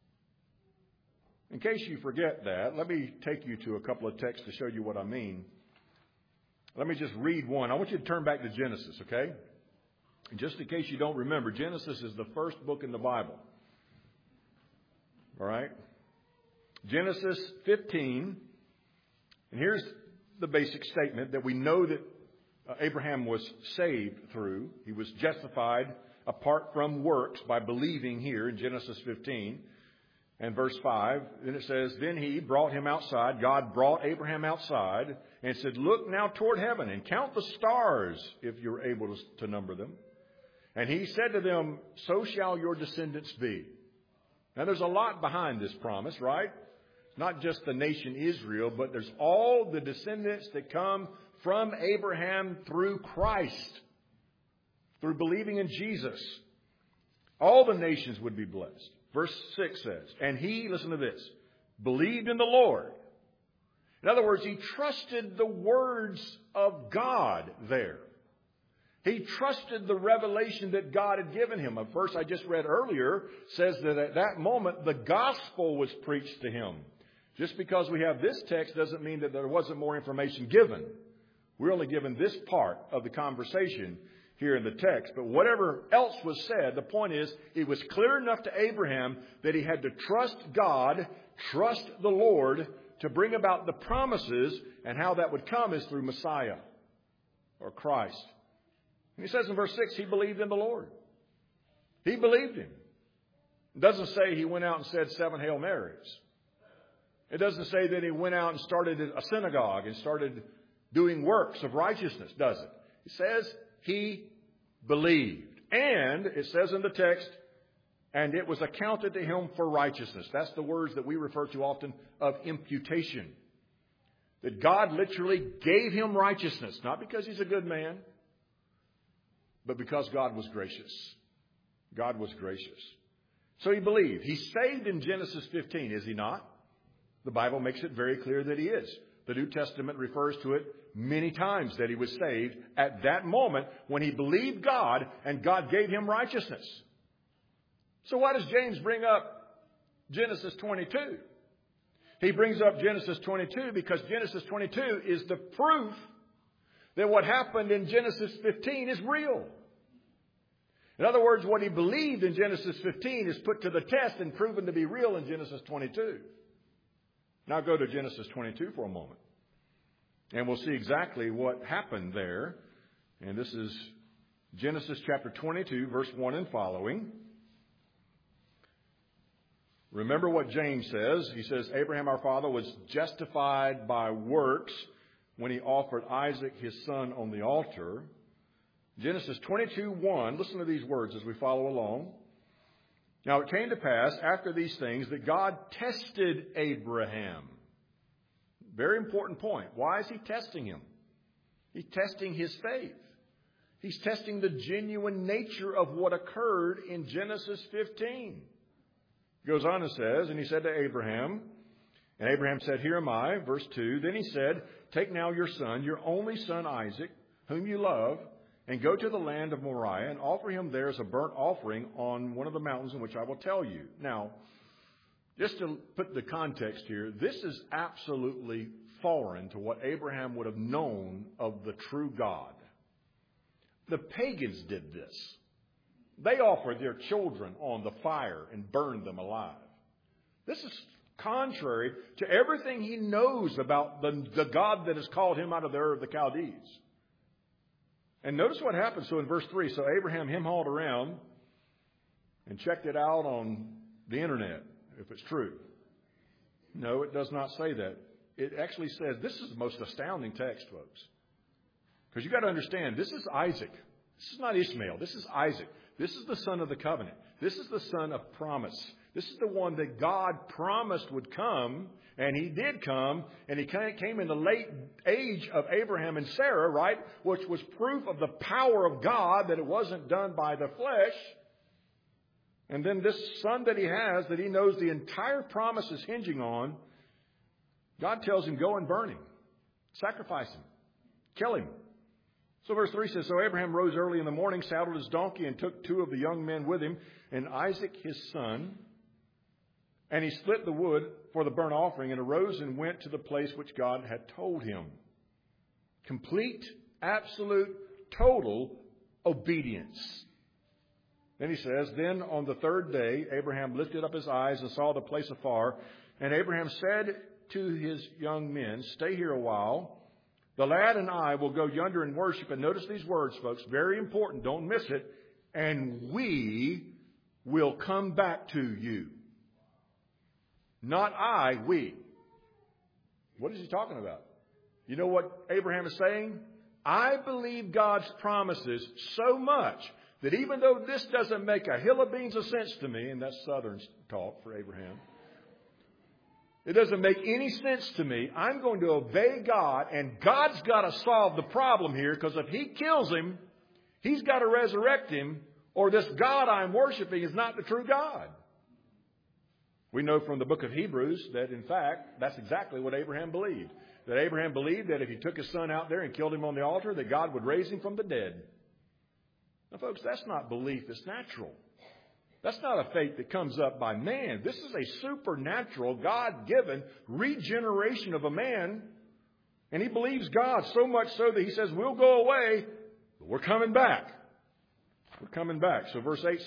In case you forget that, let me take you to a couple of texts to show you what I mean. Let me just read one. I want you to turn back to Genesis, okay? Just in case you don't remember, Genesis is the first book in the Bible. All right? Genesis 15. And here's the basic statement that we know that Abraham was saved through. He was justified apart from works by believing here in Genesis 15. And verse 5, then it says, then he brought him outside. God brought Abraham outside and said, look now toward heaven and count the stars if you're able to number them. And he said to them, so shall your descendants be. Now there's a lot behind this promise, right? It's not just the nation Israel, but there's all the descendants that come from Abraham through Christ, through believing in Jesus. All the nations would be blessed. Verse 6 says, and he, listen to this, believed in the Lord. In other words, he trusted the words of God there. He trusted the revelation that God had given him. A verse I just read earlier says that at that moment the gospel was preached to him. Just because we have this text doesn't mean that there wasn't more information given. We're only given this part of the conversation here in the text. But whatever else was said, the point is, it was clear enough to Abraham that he had to trust God, trust the Lord to bring about the promises, and how that would come is through Messiah or Christ. And he says in verse 6, he believed in the Lord. He believed him. It doesn't say he went out and said 7 Hail Marys. It doesn't say that he went out and started a synagogue and started doing works of righteousness, does it? It says he believed. And it says in the text, and it was accounted to him for righteousness. That's the words that we refer to often of imputation. That God literally gave him righteousness, not because he's a good man, but because God was gracious. God was gracious. So he believed. He's saved in Genesis 15, is he not? The Bible makes it very clear that he is. The New Testament refers to it many times that he was saved at that moment when he believed God and God gave him righteousness. So why does James bring up Genesis 22? He brings up Genesis 22 because Genesis 22 is the proof that what happened in Genesis 15 is real. In other words, what he believed in Genesis 15 is put to the test and proven to be real in Genesis 22. Now go to Genesis 22 for a moment. And we'll see exactly what happened there. And this is Genesis chapter 22, verse 1 and following. Remember what James says. He says, Abraham our father was justified by works when he offered Isaac his son on the altar. Genesis 22:1. Listen to these words as we follow along. Now it came to pass after these things that God tested Abraham. Very important point. Why is he testing him? He's testing his faith. He's testing the genuine nature of what occurred in Genesis 15. He goes on and says, and he said to Abraham, and Abraham said, here am I, verse 2. Then he said, take now your son, your only son Isaac, whom you love, and go to the land of Moriah and offer him there as a burnt offering on one of the mountains in which I will tell you. Now, just to put the context here, this is absolutely foreign to what Abraham would have known of the true God. The pagans did this. They offered their children on the fire and burned them alive. This is contrary to everything he knows about the God that has called him out of the Ur of the Chaldees. And notice what happens. So in verse 3, so Abraham hem-hauled around and checked it out on the internet, if it's true. No, it does not say that. It actually says, this is the most astounding text, folks. Because you've got to understand, this is Isaac. This is not Ishmael. This is Isaac. This is the son of the covenant. This is the son of promise. This is the one that God promised would come, and he did come, and he came in the late age of Abraham and Sarah, right? Which was proof of the power of God, that it wasn't done by the flesh. And then this son that he has, that he knows the entire promise is hinging on, God tells him, go and burn him. Sacrifice him. Kill him. So verse 3 says, so Abraham rose early in the morning, saddled his donkey, and took 2 of the young men with him, and Isaac his son. And he split the wood for the burnt offering, and arose and went to the place which God had told him. Complete, absolute, total obedience. Then he says, then on the 3rd day, Abraham lifted up his eyes and saw the place afar. And Abraham said to his young men, stay here a while. The lad and I will go yonder and worship. And notice these words, folks. Very important. Don't miss it. And we will come back to you. Not I, we. What is he talking about? You know what Abraham is saying? I believe God's promises so much that even though this doesn't make a hill of beans of sense to me, and that's Southern talk for Abraham, it doesn't make any sense to me. I'm going to obey God, and God's got to solve the problem here, because if he kills him, he's got to resurrect him, or this God I'm worshiping is not the true God. We know from the book of Hebrews that, in fact, that's exactly what Abraham believed. That Abraham believed that if he took his son out there and killed him on the altar, that God would raise him from the dead. Now, folks, that's not belief that's natural. That's not a faith that comes up by man. This is a supernatural, God-given regeneration of a man. And he believes God so much so that he says, we'll go away, but we're coming back. We're coming back. So verse 6,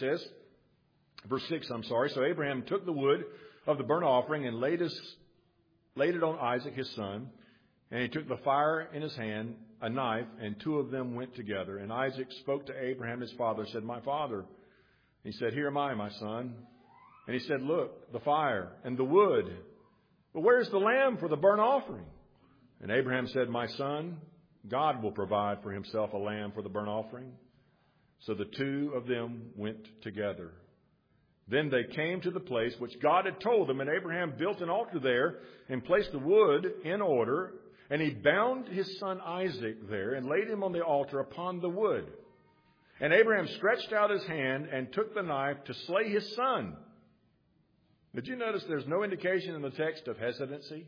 So Abraham took the wood of the burnt offering and laid it on Isaac his son. And he took the fire in his hand, a knife, and 2 of them went together. And Isaac spoke to Abraham his father, said, my father. He said, here am I, my son. And he said, look, the fire and the wood. But where's the lamb for the burnt offering? And Abraham said, my son, God will provide for himself a lamb for the burnt offering. So the 2 of them went together. Then they came to the place which God had told them, and Abraham built an altar there and placed the wood in order. And he bound his son Isaac there and laid him on the altar upon the wood. And Abraham stretched out his hand and took the knife to slay his son. Did you notice there's no indication in the text of hesitancy?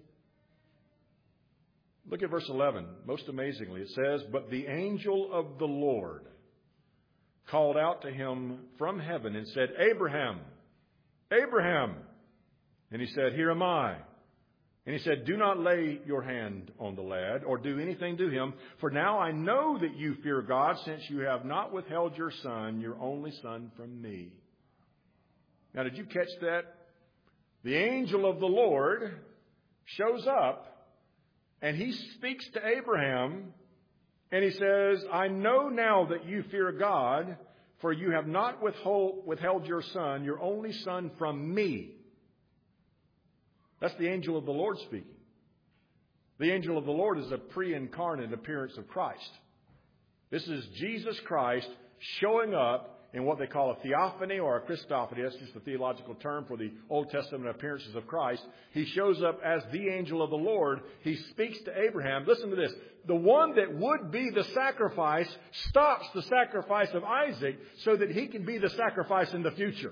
Look at verse 11. Most amazingly, it says, but the angel of the Lord called out to him from heaven and said, Abraham, Abraham. And he said, here am I. And he said, do not lay your hand on the lad or do anything to him. For now I know that you fear God, since you have not withheld your son, your only son, from me. Now, did you catch that? The angel of the Lord shows up and he speaks to Abraham and he says, I know now that you fear God, for you have not withheld your son, your only son, from me. That's the angel of the Lord speaking. The angel of the Lord is a pre-incarnate appearance of Christ. This is Jesus Christ showing up in what they call a theophany or a Christophany. That's just the theological term for the Old Testament appearances of Christ. He shows up as the angel of the Lord. He speaks to Abraham. Listen to this. The one that would be the sacrifice stops the sacrifice of Isaac so that he can be the sacrifice in the future.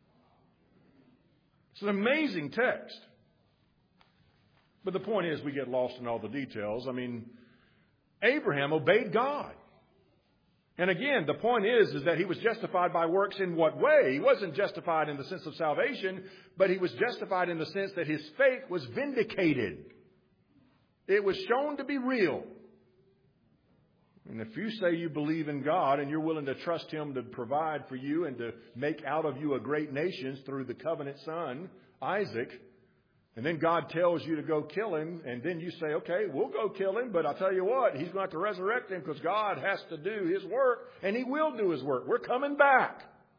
It's an amazing text. But the point is, we get lost in all the details. I mean, Abraham obeyed God. And again, the point is that he was justified by works in what way? He wasn't justified in the sense of salvation, but he was justified in the sense that his faith was vindicated. It was shown to be real. And if you say you believe in God and you're willing to trust him to provide for you and to make out of you a great nation through the covenant son, Isaac, And then God tells you to go kill him, and then you say, okay, we'll go kill him, but I'll tell you what, he's going to have to resurrect him because God has to do his work, and he will do his work. We're coming back.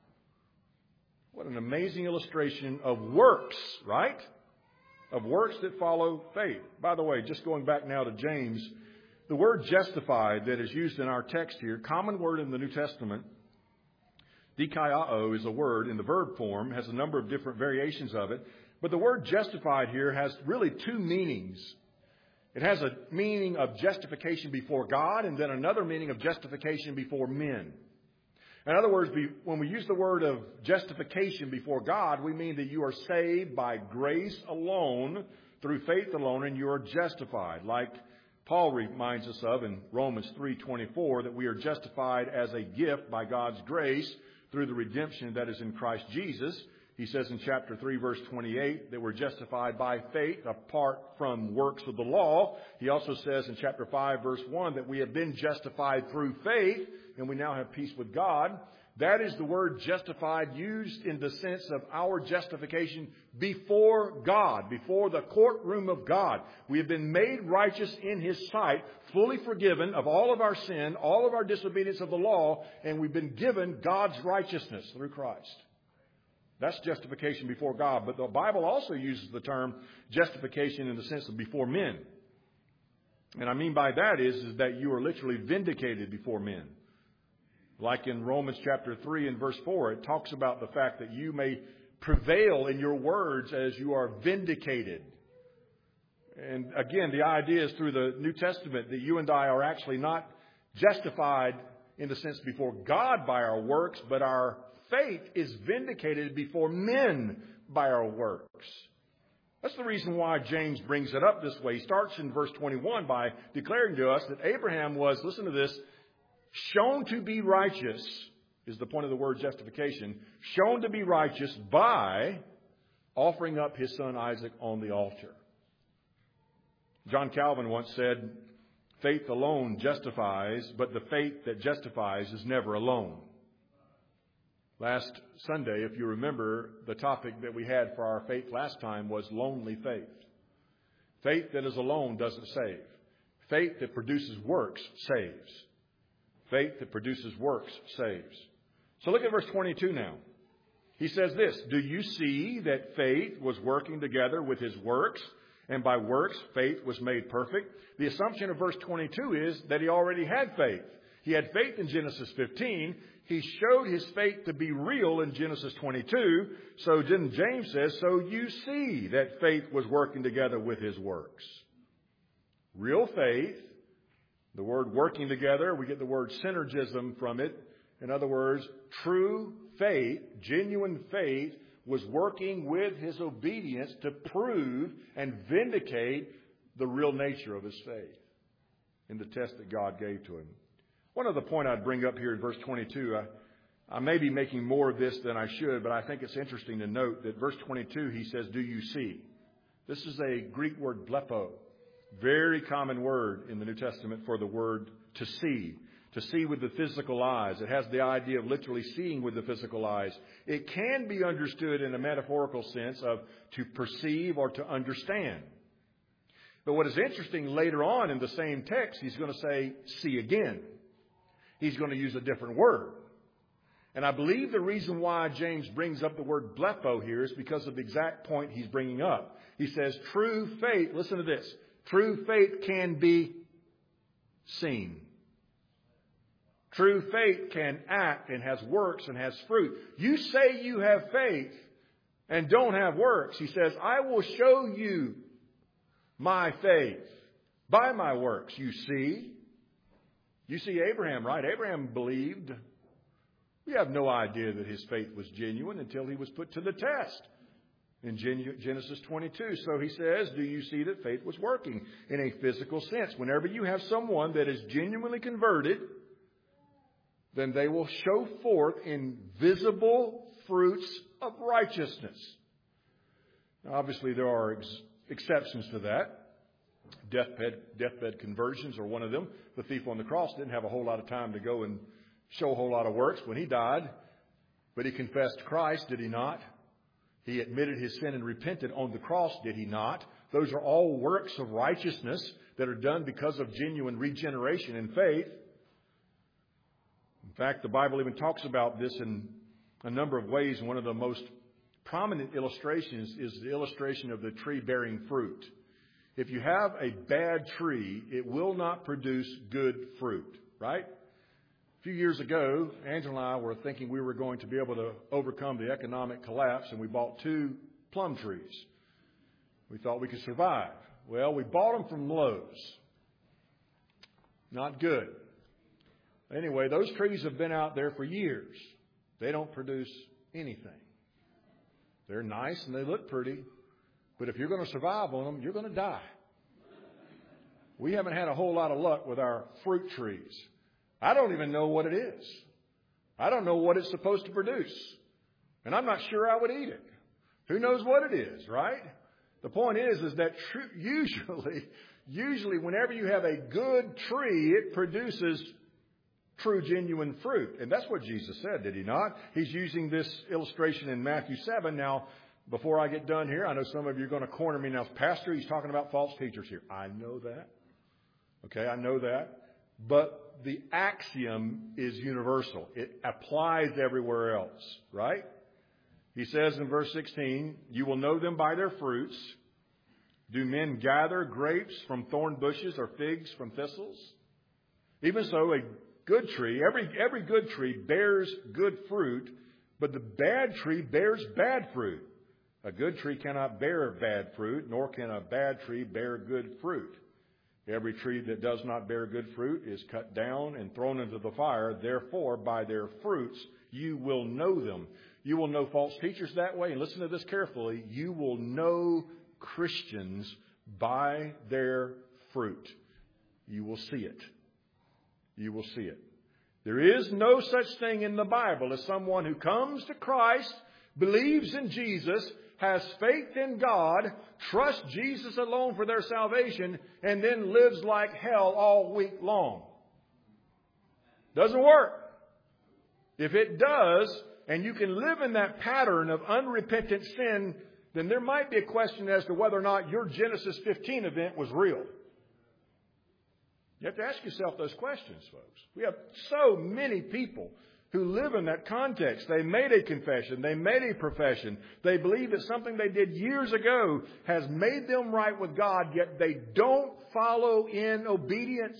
What an amazing illustration of works, right? Of works that follow faith. By the way, just going back now to James, the word justified that is used in our text here, common word in the New Testament, dikaiao is a word in the verb form, has a number of different variations of it. But the word justified here has really two meanings. It has a meaning of justification before God and then another meaning of justification before men. In other words, when we use the word of justification before God, we mean that you are saved by grace alone, through faith alone, and you are justified. Like Paul reminds us of in Romans 3:24, that we are justified as a gift by God's grace through the redemption that is in Christ Jesus. He says in chapter 3, verse 28, that we're justified by faith apart from works of the law. He also says in chapter 5, verse 1, that we have been justified through faith, and we now have peace with God. That is the word justified used in the sense of our justification before God, before the courtroom of God. We have been made righteous in his sight, fully forgiven of all of our sin, all of our disobedience of the law, and we've been given God's righteousness through Christ. That's justification before God. But the Bible also uses the term justification in the sense of before men. And I mean by that is that you are literally vindicated before men. Like in Romans chapter 3 and verse 4, it talks about the fact that you may prevail in your words as you are vindicated. And again, the idea is through the New Testament that you and I are actually not justified in the sense before God by our works, but our faith is vindicated before men by our works. That's the reason why James brings it up this way. He starts in verse 21 by declaring to us that Abraham was, listen to this, shown to be righteous, is the point of the word justification, shown to be righteous by offering up his son Isaac on the altar. John Calvin once said, faith alone justifies, but the faith that justifies is never alone. Last Sunday, if you remember, the topic that we had for our faith last time was lonely faith. Faith that is alone doesn't save. Faith that produces works saves. Faith that produces works saves. So look at verse 22 now. He says this, do you see that faith was working together with his works, and by works faith was made perfect? The assumption of verse 22 is that he already had faith. He had faith in Genesis 15. He showed his faith to be real in Genesis 22. So then James says, so you see that faith was working together with his works. Real faith, the word working together, we get the word synergism from it. In other words, true faith, genuine faith, was working with his obedience to prove and vindicate the real nature of his faith in the test that God gave to him. One other point I'd bring up here in verse 22, I may be making more of this than I should, but I think it's interesting to note that verse 22, he says, do you see? This is a Greek word, blepo. Very common word in the New Testament for the word to see with the physical eyes. It has the idea of literally seeing with the physical eyes. It can be understood in a metaphorical sense of to perceive or to understand. But what is interesting, later on in the same text, he's going to say, see again. He's going to use a different word. And I believe the reason why James brings up the word blepo here is because of the exact point he's bringing up. He says, true faith, listen to this, true faith can be seen. True faith can act and has works and has fruit. You say you have faith and don't have works. He says, I will show you my faith by my works. You see? You see Abraham, right? Abraham believed. We have no idea that his faith was genuine until he was put to the test in Genesis 22. So he says, do you see that faith was working in a physical sense? Whenever you have someone that is genuinely converted, then they will show forth in visible fruits of righteousness. Now, obviously, there are exceptions to that. Deathbed conversions are one of them. The thief on the cross didn't have a whole lot of time to go and show a whole lot of works when he died. But he confessed Christ, did he not? He admitted his sin and repented on the cross, did he not? Those are all works of righteousness that are done because of genuine regeneration and faith. In fact, the Bible even talks about this in a number of ways. One of the most prominent illustrations is the illustration of the tree bearing fruit. If you have a bad tree, it will not produce good fruit, right? A few years ago, Angela and I were thinking we were going to be able to overcome the economic collapse, and we bought 2 plum trees. We thought we could survive. Well, we bought them from Lowe's. Not good. Anyway, those trees have been out there for years. They don't produce anything. They're nice and they look pretty, but if you're going to survive on them, you're going to die. We haven't had a whole lot of luck with our fruit trees. I don't even know what it is. I don't know what it's supposed to produce. And I'm not sure I would eat it. Who knows what it is, right? The point is that usually whenever you have a good tree, it produces true, genuine fruit. And that's what Jesus said, did he not? He's using this illustration in Matthew 7. Now, before I get done here, I know some of you are going to corner me now. Pastor, he's talking about false teachers here. I know that. Okay, I know that. But the axiom is universal. It applies everywhere else, right? He says in verse 16, you will know them by their fruits. Do men gather grapes from thorn bushes or figs from thistles? Even so, a good tree, every good tree bears good fruit, but the bad tree bears bad fruit. A good tree cannot bear bad fruit, nor can a bad tree bear good fruit. Every tree that does not bear good fruit is cut down and thrown into the fire. Therefore, by their fruits, you will know them. You will know false teachers that way. And listen to this carefully. You will know Christians by their fruit. You will see it. You will see it. There is no such thing in the Bible as someone who comes to Christ, believes in Jesus, has faith in God, trusts Jesus alone for their salvation, and then lives like hell all week long. Doesn't work. If it does, and you can live in that pattern of unrepentant sin, then there might be a question as to whether or not your Genesis 15 event was real. You have to ask yourself those questions, folks. We have so many people who live in that context. They made a confession. They made a profession. They believe that something they did years ago has made them right with God, yet they don't follow in obedience.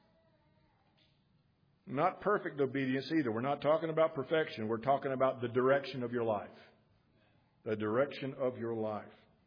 Not perfect obedience either. We're not talking about perfection. We're talking about the direction of your life. The direction of your life.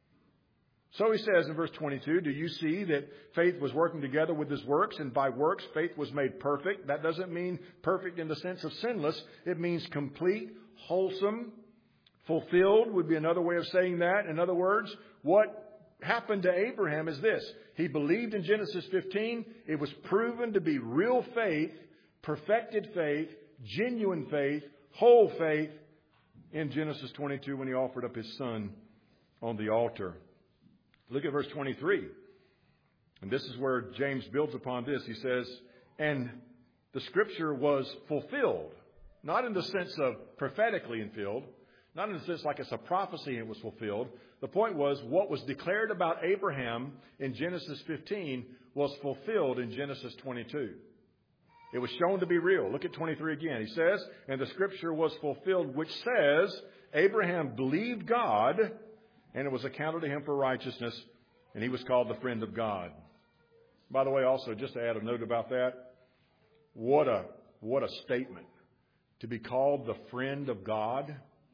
So he says in verse 22, do you see that faith was working together with his works, and by works faith was made perfect? That doesn't mean perfect in the sense of sinless. It means complete, wholesome, fulfilled would be another way of saying that. In other words, what happened to Abraham is this. He believed in Genesis 15. It was proven to be real faith, perfected faith, genuine faith, whole faith in Genesis 22 when he offered up his son on the altar. Look at verse 23. And this is where James builds upon this. He says, and the scripture was fulfilled. Not in the sense of prophetically fulfilled. Not in the sense like it's a prophecy and it was fulfilled. The point was what was declared about Abraham in Genesis 15 was fulfilled in Genesis 22. It was shown to be real. Look at 23 again. He says, and the scripture was fulfilled, which says, Abraham believed God, and it was accounted to him for righteousness, and he was called the friend of God. By the way, also, just to add a note about that, what a statement. To be called the friend of God.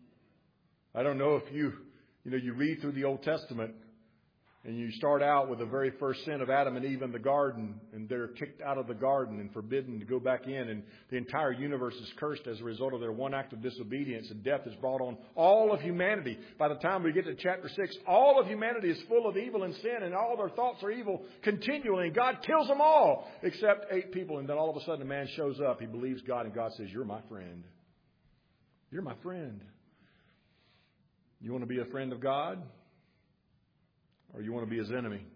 I don't know if you read through the Old Testament, and you start out with the very first sin of Adam and Eve in the garden, and they're kicked out of the garden and forbidden to go back in, and the entire universe is cursed as a result of their one act of disobedience, and death is brought on all of humanity. By the time we get to chapter 6, all of humanity is full of evil and sin, and all their thoughts are evil continually, and God kills them all, except 8 people, and then all of a sudden a man shows up, he believes God, and God says, you're my friend. You're my friend. You want to be a friend of God? Or you want to be his enemy?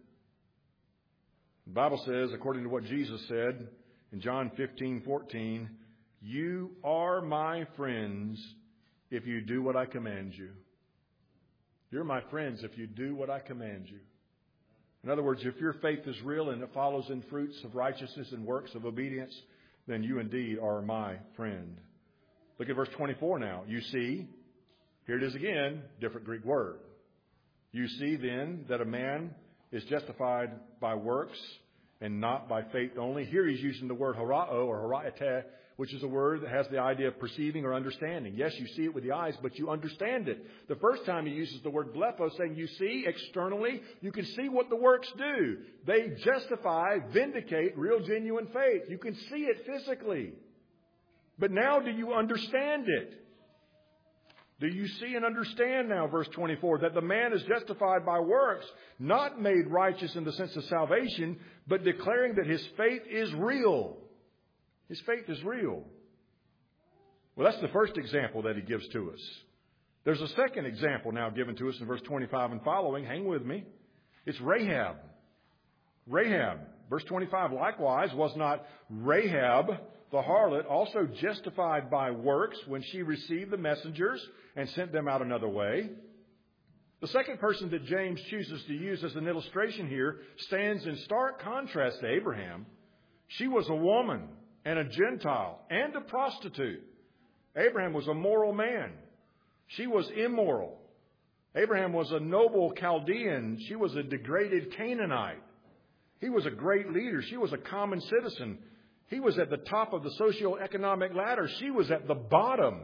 The Bible says, according to what Jesus said in John 15:14, you are my friends if you do what I command you. You're my friends if you do what I command you. In other words, if your faith is real and it follows in fruits of righteousness and works of obedience, then you indeed are my friend. Look at verse 24 now. You see, here it is again, different Greek word. You see then that a man is justified by works and not by faith only. Here he's using the word horao or horaete, which is a word that has the idea of perceiving or understanding. Yes, you see it with the eyes, but you understand it. The first time he uses the word blepho, saying you see externally, you can see what the works do. They justify, vindicate real genuine faith. You can see it physically. But now do you understand it? Do you see and understand now, verse 24, that the man is justified by works, not made righteous in the sense of salvation, but declaring that his faith is real. His faith is real. Well, that's the first example that he gives to us. There's a second example now given to us in verse 25 and following. Hang with me. It's Rahab. Rahab. Verse 25, likewise, was not Rahab the harlot also justified by works when she received the messengers and sent them out another way? The second person that James chooses to use as an illustration here stands in stark contrast to Abraham. She was a woman and a Gentile and a prostitute. Abraham was a moral man. She was immoral. Abraham was a noble Chaldean. She was a degraded Canaanite. He was a great leader. She was a common citizen. He was at the top of the socioeconomic ladder. She was at the bottom.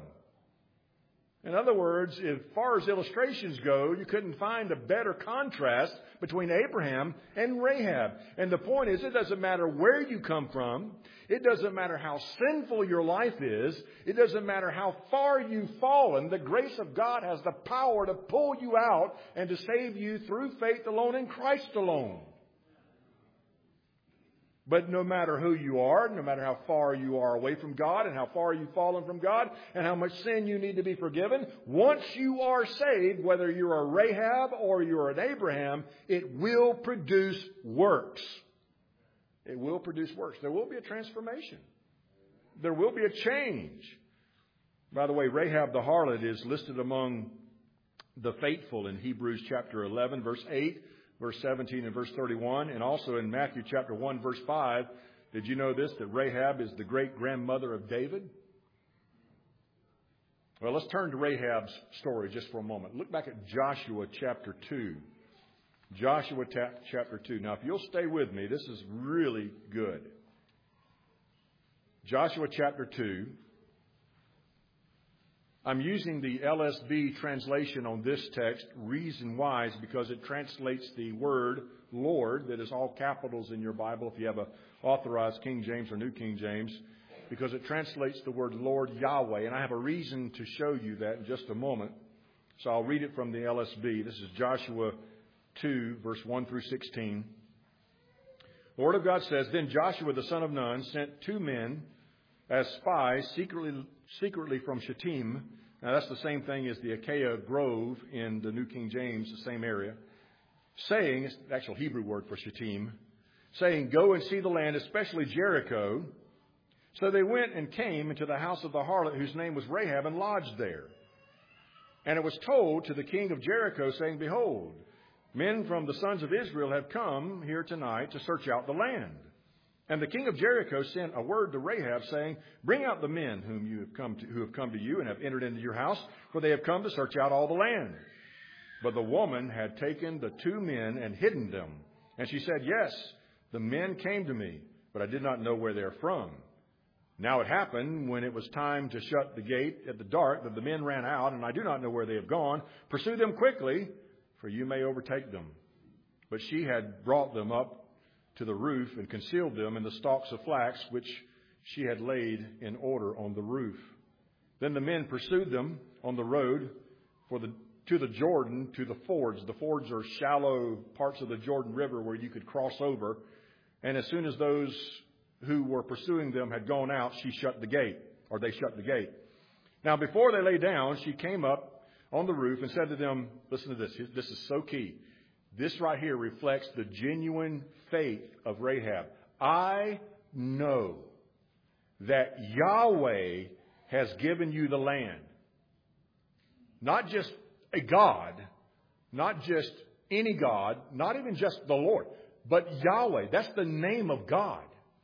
In other words, as far as illustrations go, you couldn't find a better contrast between Abraham and Rahab. And the point is, it doesn't matter where you come from. It doesn't matter how sinful your life is. It doesn't matter how far you've fallen. The grace of God has the power to pull you out and to save you through faith alone in Christ alone. But no matter who you are, no matter how far you are away from God and how far you've fallen from God and how much sin you need to be forgiven, once you are saved, whether you're a Rahab or you're an Abraham, it will produce works. It will produce works. There will be a transformation. There will be a change. By the way, Rahab the harlot is listed among the faithful in Hebrews chapter 11, verse 8. Verse 17 and verse 31, and also in Matthew chapter 1, verse 5. Did you know this, that Rahab is the great-grandmother of David? Well, let's turn to Rahab's story just for a moment. Look back at Joshua chapter 2. Joshua chapter 2. Now, if you'll stay with me, this is really good. Joshua chapter 2. I'm using the LSB translation on this text. Reason why is because it translates the word Lord, that is all capitals in your Bible if you have an authorized King James or New King James, because it translates the word Lord Yahweh. And I have a reason to show you that in just a moment. So I'll read it from the LSB. This is Joshua 2, verse 1 through 16. The Word of God says, Then Joshua the son of Nun sent 2 men as spies secretly from Shittim. Now that's the same thing as the Achaia Grove in the New King James, the same area. Saying, it's the actual Hebrew word for Shittim, saying, Go and see the land, especially Jericho. So they went and came into the house of the harlot, whose name was Rahab, and lodged there. And it was told to the king of Jericho, saying, Behold, men from the sons of Israel have come here tonight to search out the land. And the king of Jericho sent a word to Rahab, saying, Bring out the men who have come to you and have entered into your house, for they have come to search out all the land. But the woman had taken the 2 men and hidden them. And she said, Yes, the men came to me, but I did not know where they are from. Now it happened, when it was time to shut the gate at the dark, that the men ran out, and I do not know where they have gone. Pursue them quickly, for you may overtake them. But she had brought them up to the roof and concealed them in the stalks of flax which she had laid in order on the roof. Then the men pursued them on the road to the Jordan, to the fords. The fords are shallow parts of the Jordan River where you could cross over. And as soon as those who were pursuing them had gone out, they shut the gate. Now before they lay down, she came up on the roof and said to them, listen to this. This is so key. This right here reflects the genuine faith of Rahab. I know that Yahweh has given you the land. Not just a God, Not just any God, not even just the Lord, but Yahweh. That's the name of God.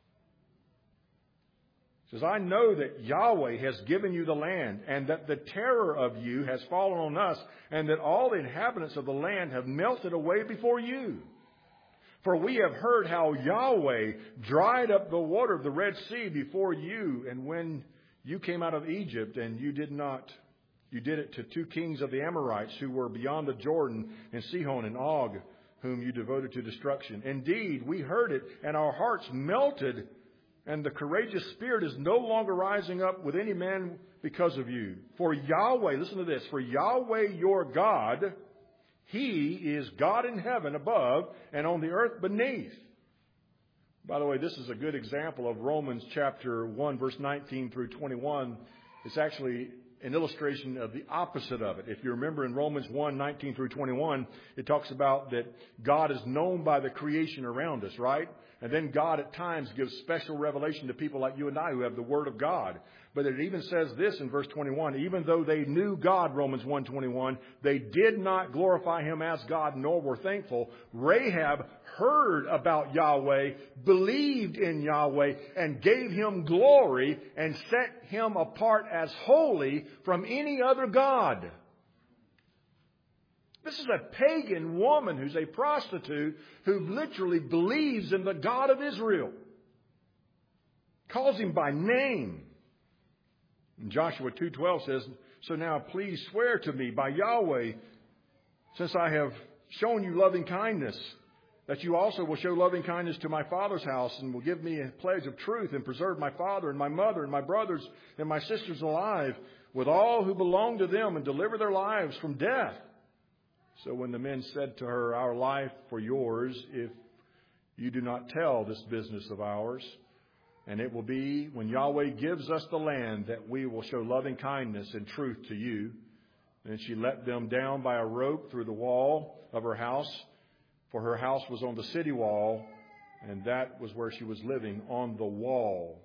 It says, I know that Yahweh has given you the land, and that the terror of you has fallen on us, and that all the inhabitants of the land have melted away before you. For we have heard how Yahweh dried up the water of the Red Sea before you, and when you came out of Egypt, and you did it to 2 kings of the Amorites who were beyond the Jordan, and Sihon and Og, whom you devoted to destruction. Indeed, we heard it, and our hearts melted, and the courageous spirit is no longer rising up with any man because of you. For Yahweh, listen to this, for Yahweh your God, He is God in heaven above and on the earth beneath. By the way, this is a good example of Romans chapter 1, verse 19 through 21. It's actually an illustration of the opposite of it. If you remember in Romans 1, 19 through 21, it talks about that God is known by the creation around us, right? And then God at times gives special revelation to people like you and I who have the Word of God. But it even says this in verse 21, even though they knew God, Romans 1:21, they did not glorify Him as God, nor were thankful. Rahab heard about Yahweh, believed in Yahweh, and gave Him glory, and set Him apart as holy from any other god. This is a pagan woman who's a prostitute who literally believes in the God of Israel. Calls Him by name. And Joshua 2:12 says, so now please swear to me by Yahweh, since I have shown you loving kindness, that you also will show loving kindness to my father's house, and will give me a pledge of truth, and preserve my father and my mother and my brothers and my sisters alive, with all who belong to them, and deliver their lives from death. So when the men said to her, our life for yours, if you do not tell this business of ours, and it will be when Yahweh gives us the land that we will show loving kindness and truth to you. And she let them down by a rope through the wall of her house, for her house was on the city wall, and that was where she was living, on the wall.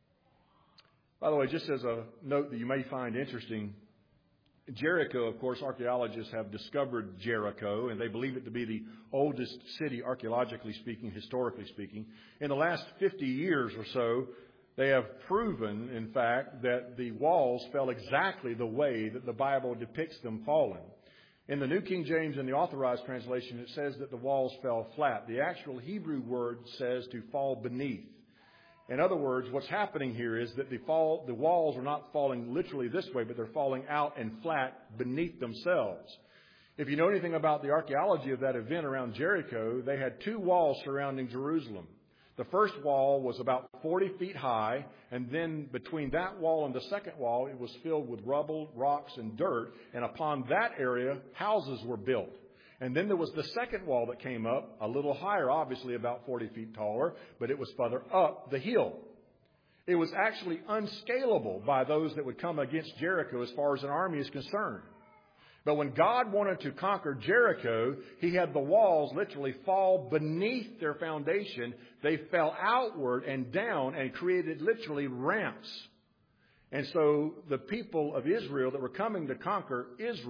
By the way, just as a note that you may find interesting, Jericho, of course, archaeologists have discovered Jericho, and they believe it to be the oldest city, archaeologically speaking, historically speaking. In the last 50 years or so, they have proven, in fact, that the walls fell exactly the way that the Bible depicts them falling. In the New King James and the Authorized Translation, it says that the walls fell flat. The actual Hebrew word says to fall beneath. In other words, what's happening here is that the walls are not falling literally this way, but they're falling out and flat beneath themselves. If you know anything about the archaeology of that event around Jericho, they had 2 walls surrounding Jerusalem. The first wall was about 40 feet high, and then between that wall and the second wall, it was filled with rubble, rocks, and dirt, and upon that area, houses were built. And then there was the second wall that came up, a little higher, obviously about 40 feet taller, but it was further up the hill. It was actually unscalable by those that would come against Jericho as far as an army is concerned. But when God wanted to conquer Jericho, He had the walls literally fall beneath their foundation. They fell outward and down and created literally ramps. And so the people of Israel that were coming to conquer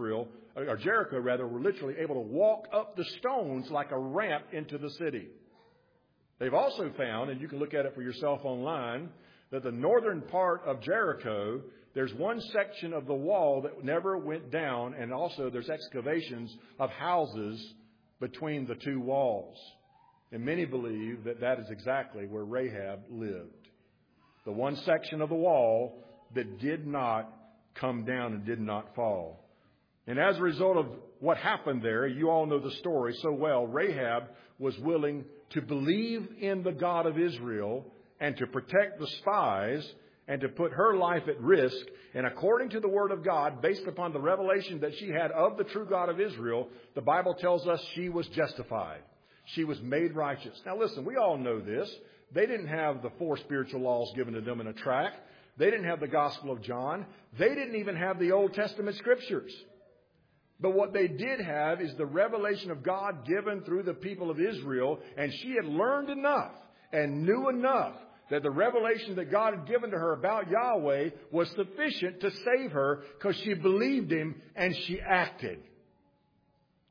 Jericho rather, were literally able to walk up the stones like a ramp into the city. They've also found, and you can look at it for yourself online, that the northern part of Jericho, there's one section of the wall that never went down, and also there's excavations of houses between the 2 walls. And many believe that that is exactly where Rahab lived. The one section of the wall that did not come down and did not fall. And as a result of what happened there, you all know the story so well, Rahab was willing to believe in the God of Israel and to protect the spies and to put her life at risk. And according to the Word of God, based upon the revelation that she had of the true God of Israel, the Bible tells us she was justified. She was made righteous. Now listen, we all know this. They didn't have the 4 spiritual laws given to them in a tract. They didn't have the Gospel of John. They didn't even have the Old Testament Scriptures. But what they did have is the revelation of God given through the people of Israel. And she had learned enough and knew enough that the revelation that God had given to her about Yahweh was sufficient to save her because she believed Him and she acted.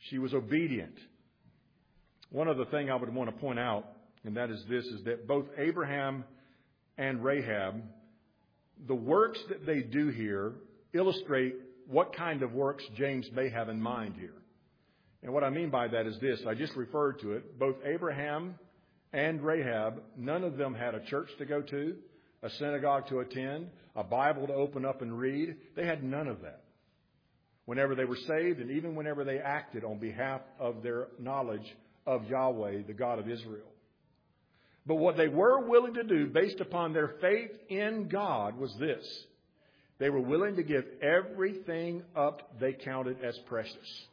She was obedient. One other thing I would want to point out, and that is this, is that both Abraham and Rahab, the works that they do here illustrate what kind of works James may have in mind here. And what I mean by that is this. I just referred to it. Both Abraham and Rahab, none of them had a church to go to, a synagogue to attend, a Bible to open up and read. They had none of that. Whenever they were saved, and even whenever they acted on behalf of their knowledge of Yahweh, the God of Israel. But what they were willing to do based upon their faith in God was this. They were willing to give everything up they counted as precious.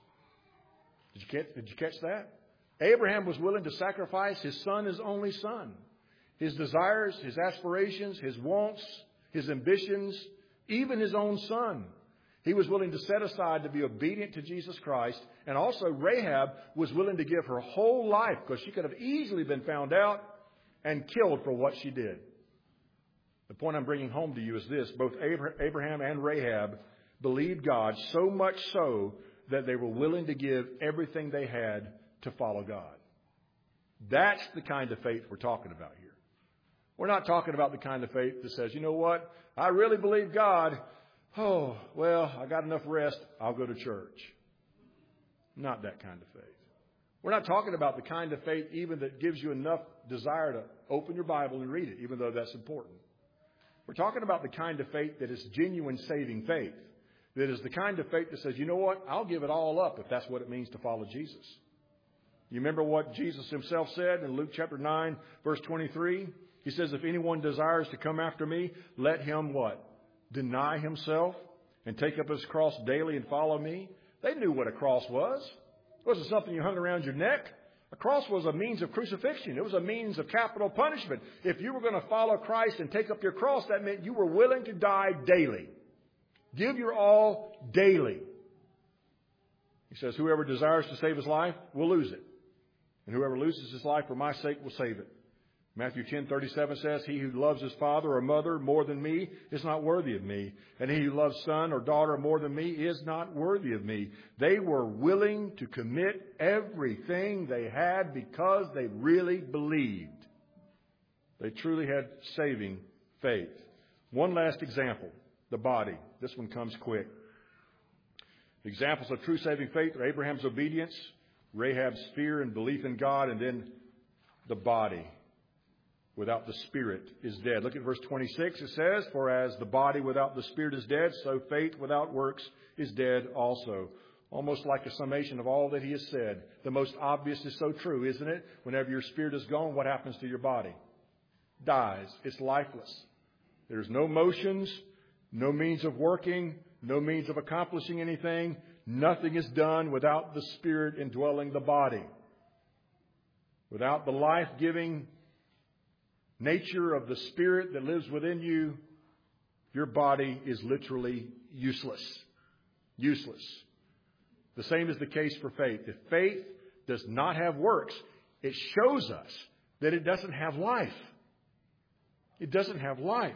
Did you catch that? Abraham was willing to sacrifice his son, his only son. His desires, his aspirations, his wants, his ambitions, even his own son. He was willing to set aside to be obedient to Jesus Christ. And also Rahab was willing to give her whole life because she could have easily been found out and killed for what she did. The point I'm bringing home to you is this. Both Abraham and Rahab believed God so much so that they were willing to give everything they had to follow God. That's the kind of faith we're talking about here. We're not talking about the kind of faith that says, you know what, I really believe God. Oh, well, I got enough rest. I'll go to church. Not that kind of faith. We're not talking about the kind of faith even that gives you enough desire to open your Bible and read it, even though that's important. We're talking about the kind of faith that is genuine saving faith. That is the kind of faith that says, you know what, I'll give it all up if that's what it means to follow Jesus. You remember what Jesus himself said in Luke chapter 9, verse 23? He says, if anyone desires to come after me, let him what? Deny himself and take up his cross daily and follow me. They knew what a cross was. It wasn't something you hung around your neck. A cross was a means of crucifixion. It was a means of capital punishment. If you were going to follow Christ and take up your cross, that meant you were willing to die daily. Give your all daily. He says, whoever desires to save his life will lose it. And whoever loses his life for my sake will save it. Matthew 10:37 says, he who loves his father or mother more than me is not worthy of me. And he who loves son or daughter more than me is not worthy of me. They were willing to commit everything they had because they really believed. They truly had saving faith. One last example, the body. This one comes quick. Examples of true saving faith are Abraham's obedience, Rahab's fear and belief in God, and then the body. Without the spirit is dead. Look at verse 26. It says, for as the body without the spirit is dead, so faith without works is dead also. Almost like a summation of all that he has said. The most obvious is so true, isn't it? Whenever your spirit is gone, what happens to your body? Dies. It's lifeless. There's no motions, no means of working, no means of accomplishing anything. Nothing is done without the spirit indwelling the body. Without the life-giving nature of the spirit that lives within you, your body is literally useless. Useless. The same is the case for faith. If faith does not have works, it shows us that it doesn't have life. It doesn't have life.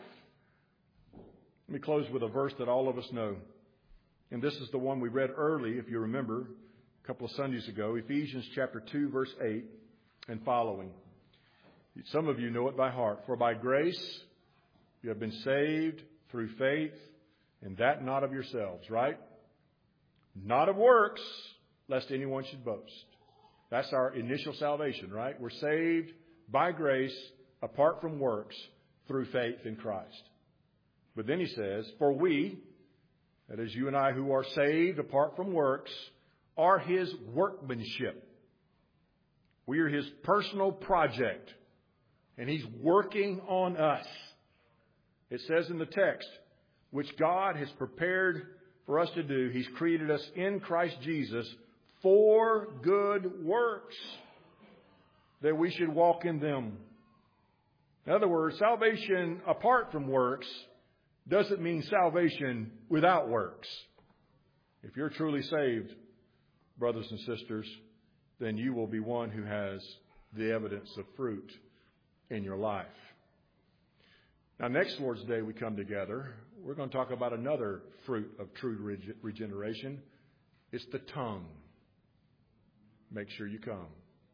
Let me close with a verse that all of us know. And this is the one we read early, if you remember, a couple of Sundays ago. Ephesians chapter 2, verse 8 and following. Some of you know it by heart. For by grace you have been saved through faith, and that not of yourselves, right? Not of works, lest anyone should boast. That's our initial salvation, right? We're saved by grace, apart from works, through faith in Christ. But then he says, for we, that is you and I who are saved apart from works, are his workmanship. We are his personal project. And he's working on us. It says in the text, which God has prepared for us to do. He's created us in Christ Jesus for good works, that we should walk in them. In other words, salvation apart from works doesn't mean salvation without works. If you're truly saved, brothers and sisters, then you will be one who has the evidence of fruit in your life. Now, next Lord's Day we come together, we're going to talk about another fruit of true regeneration. It's the tongue. make sure you come.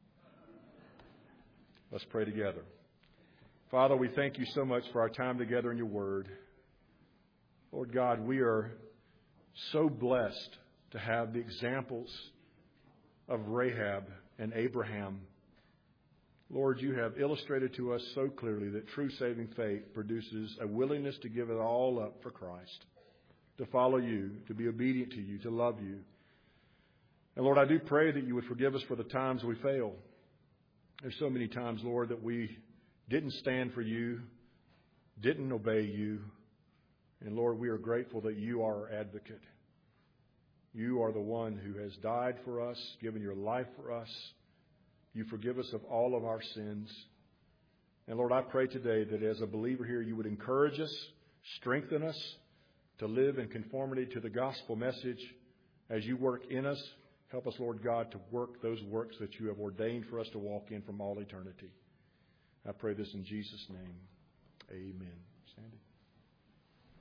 Let's pray together. Father, we thank you so much for our time together in your word. Lord God, we are so blessed to have the examples of Rahab and Abraham. Lord, you have illustrated to us so clearly that true saving faith produces a willingness to give it all up for Christ, to follow you, to be obedient to you, to love you. And Lord, I do pray that you would forgive us for the times we fail. There's so many times, Lord, that we didn't stand for you, didn't obey you. And Lord, we are grateful that you are our advocate. You are the one who has died for us, given your life for us. You forgive us of all of our sins. And Lord, I pray today that as a believer here, you would encourage us, strengthen us to live in conformity to the gospel message. As you work in us, help us, Lord God, to work those works that you have ordained for us to walk in from all eternity. I pray this in Jesus' name. Amen. Sandy.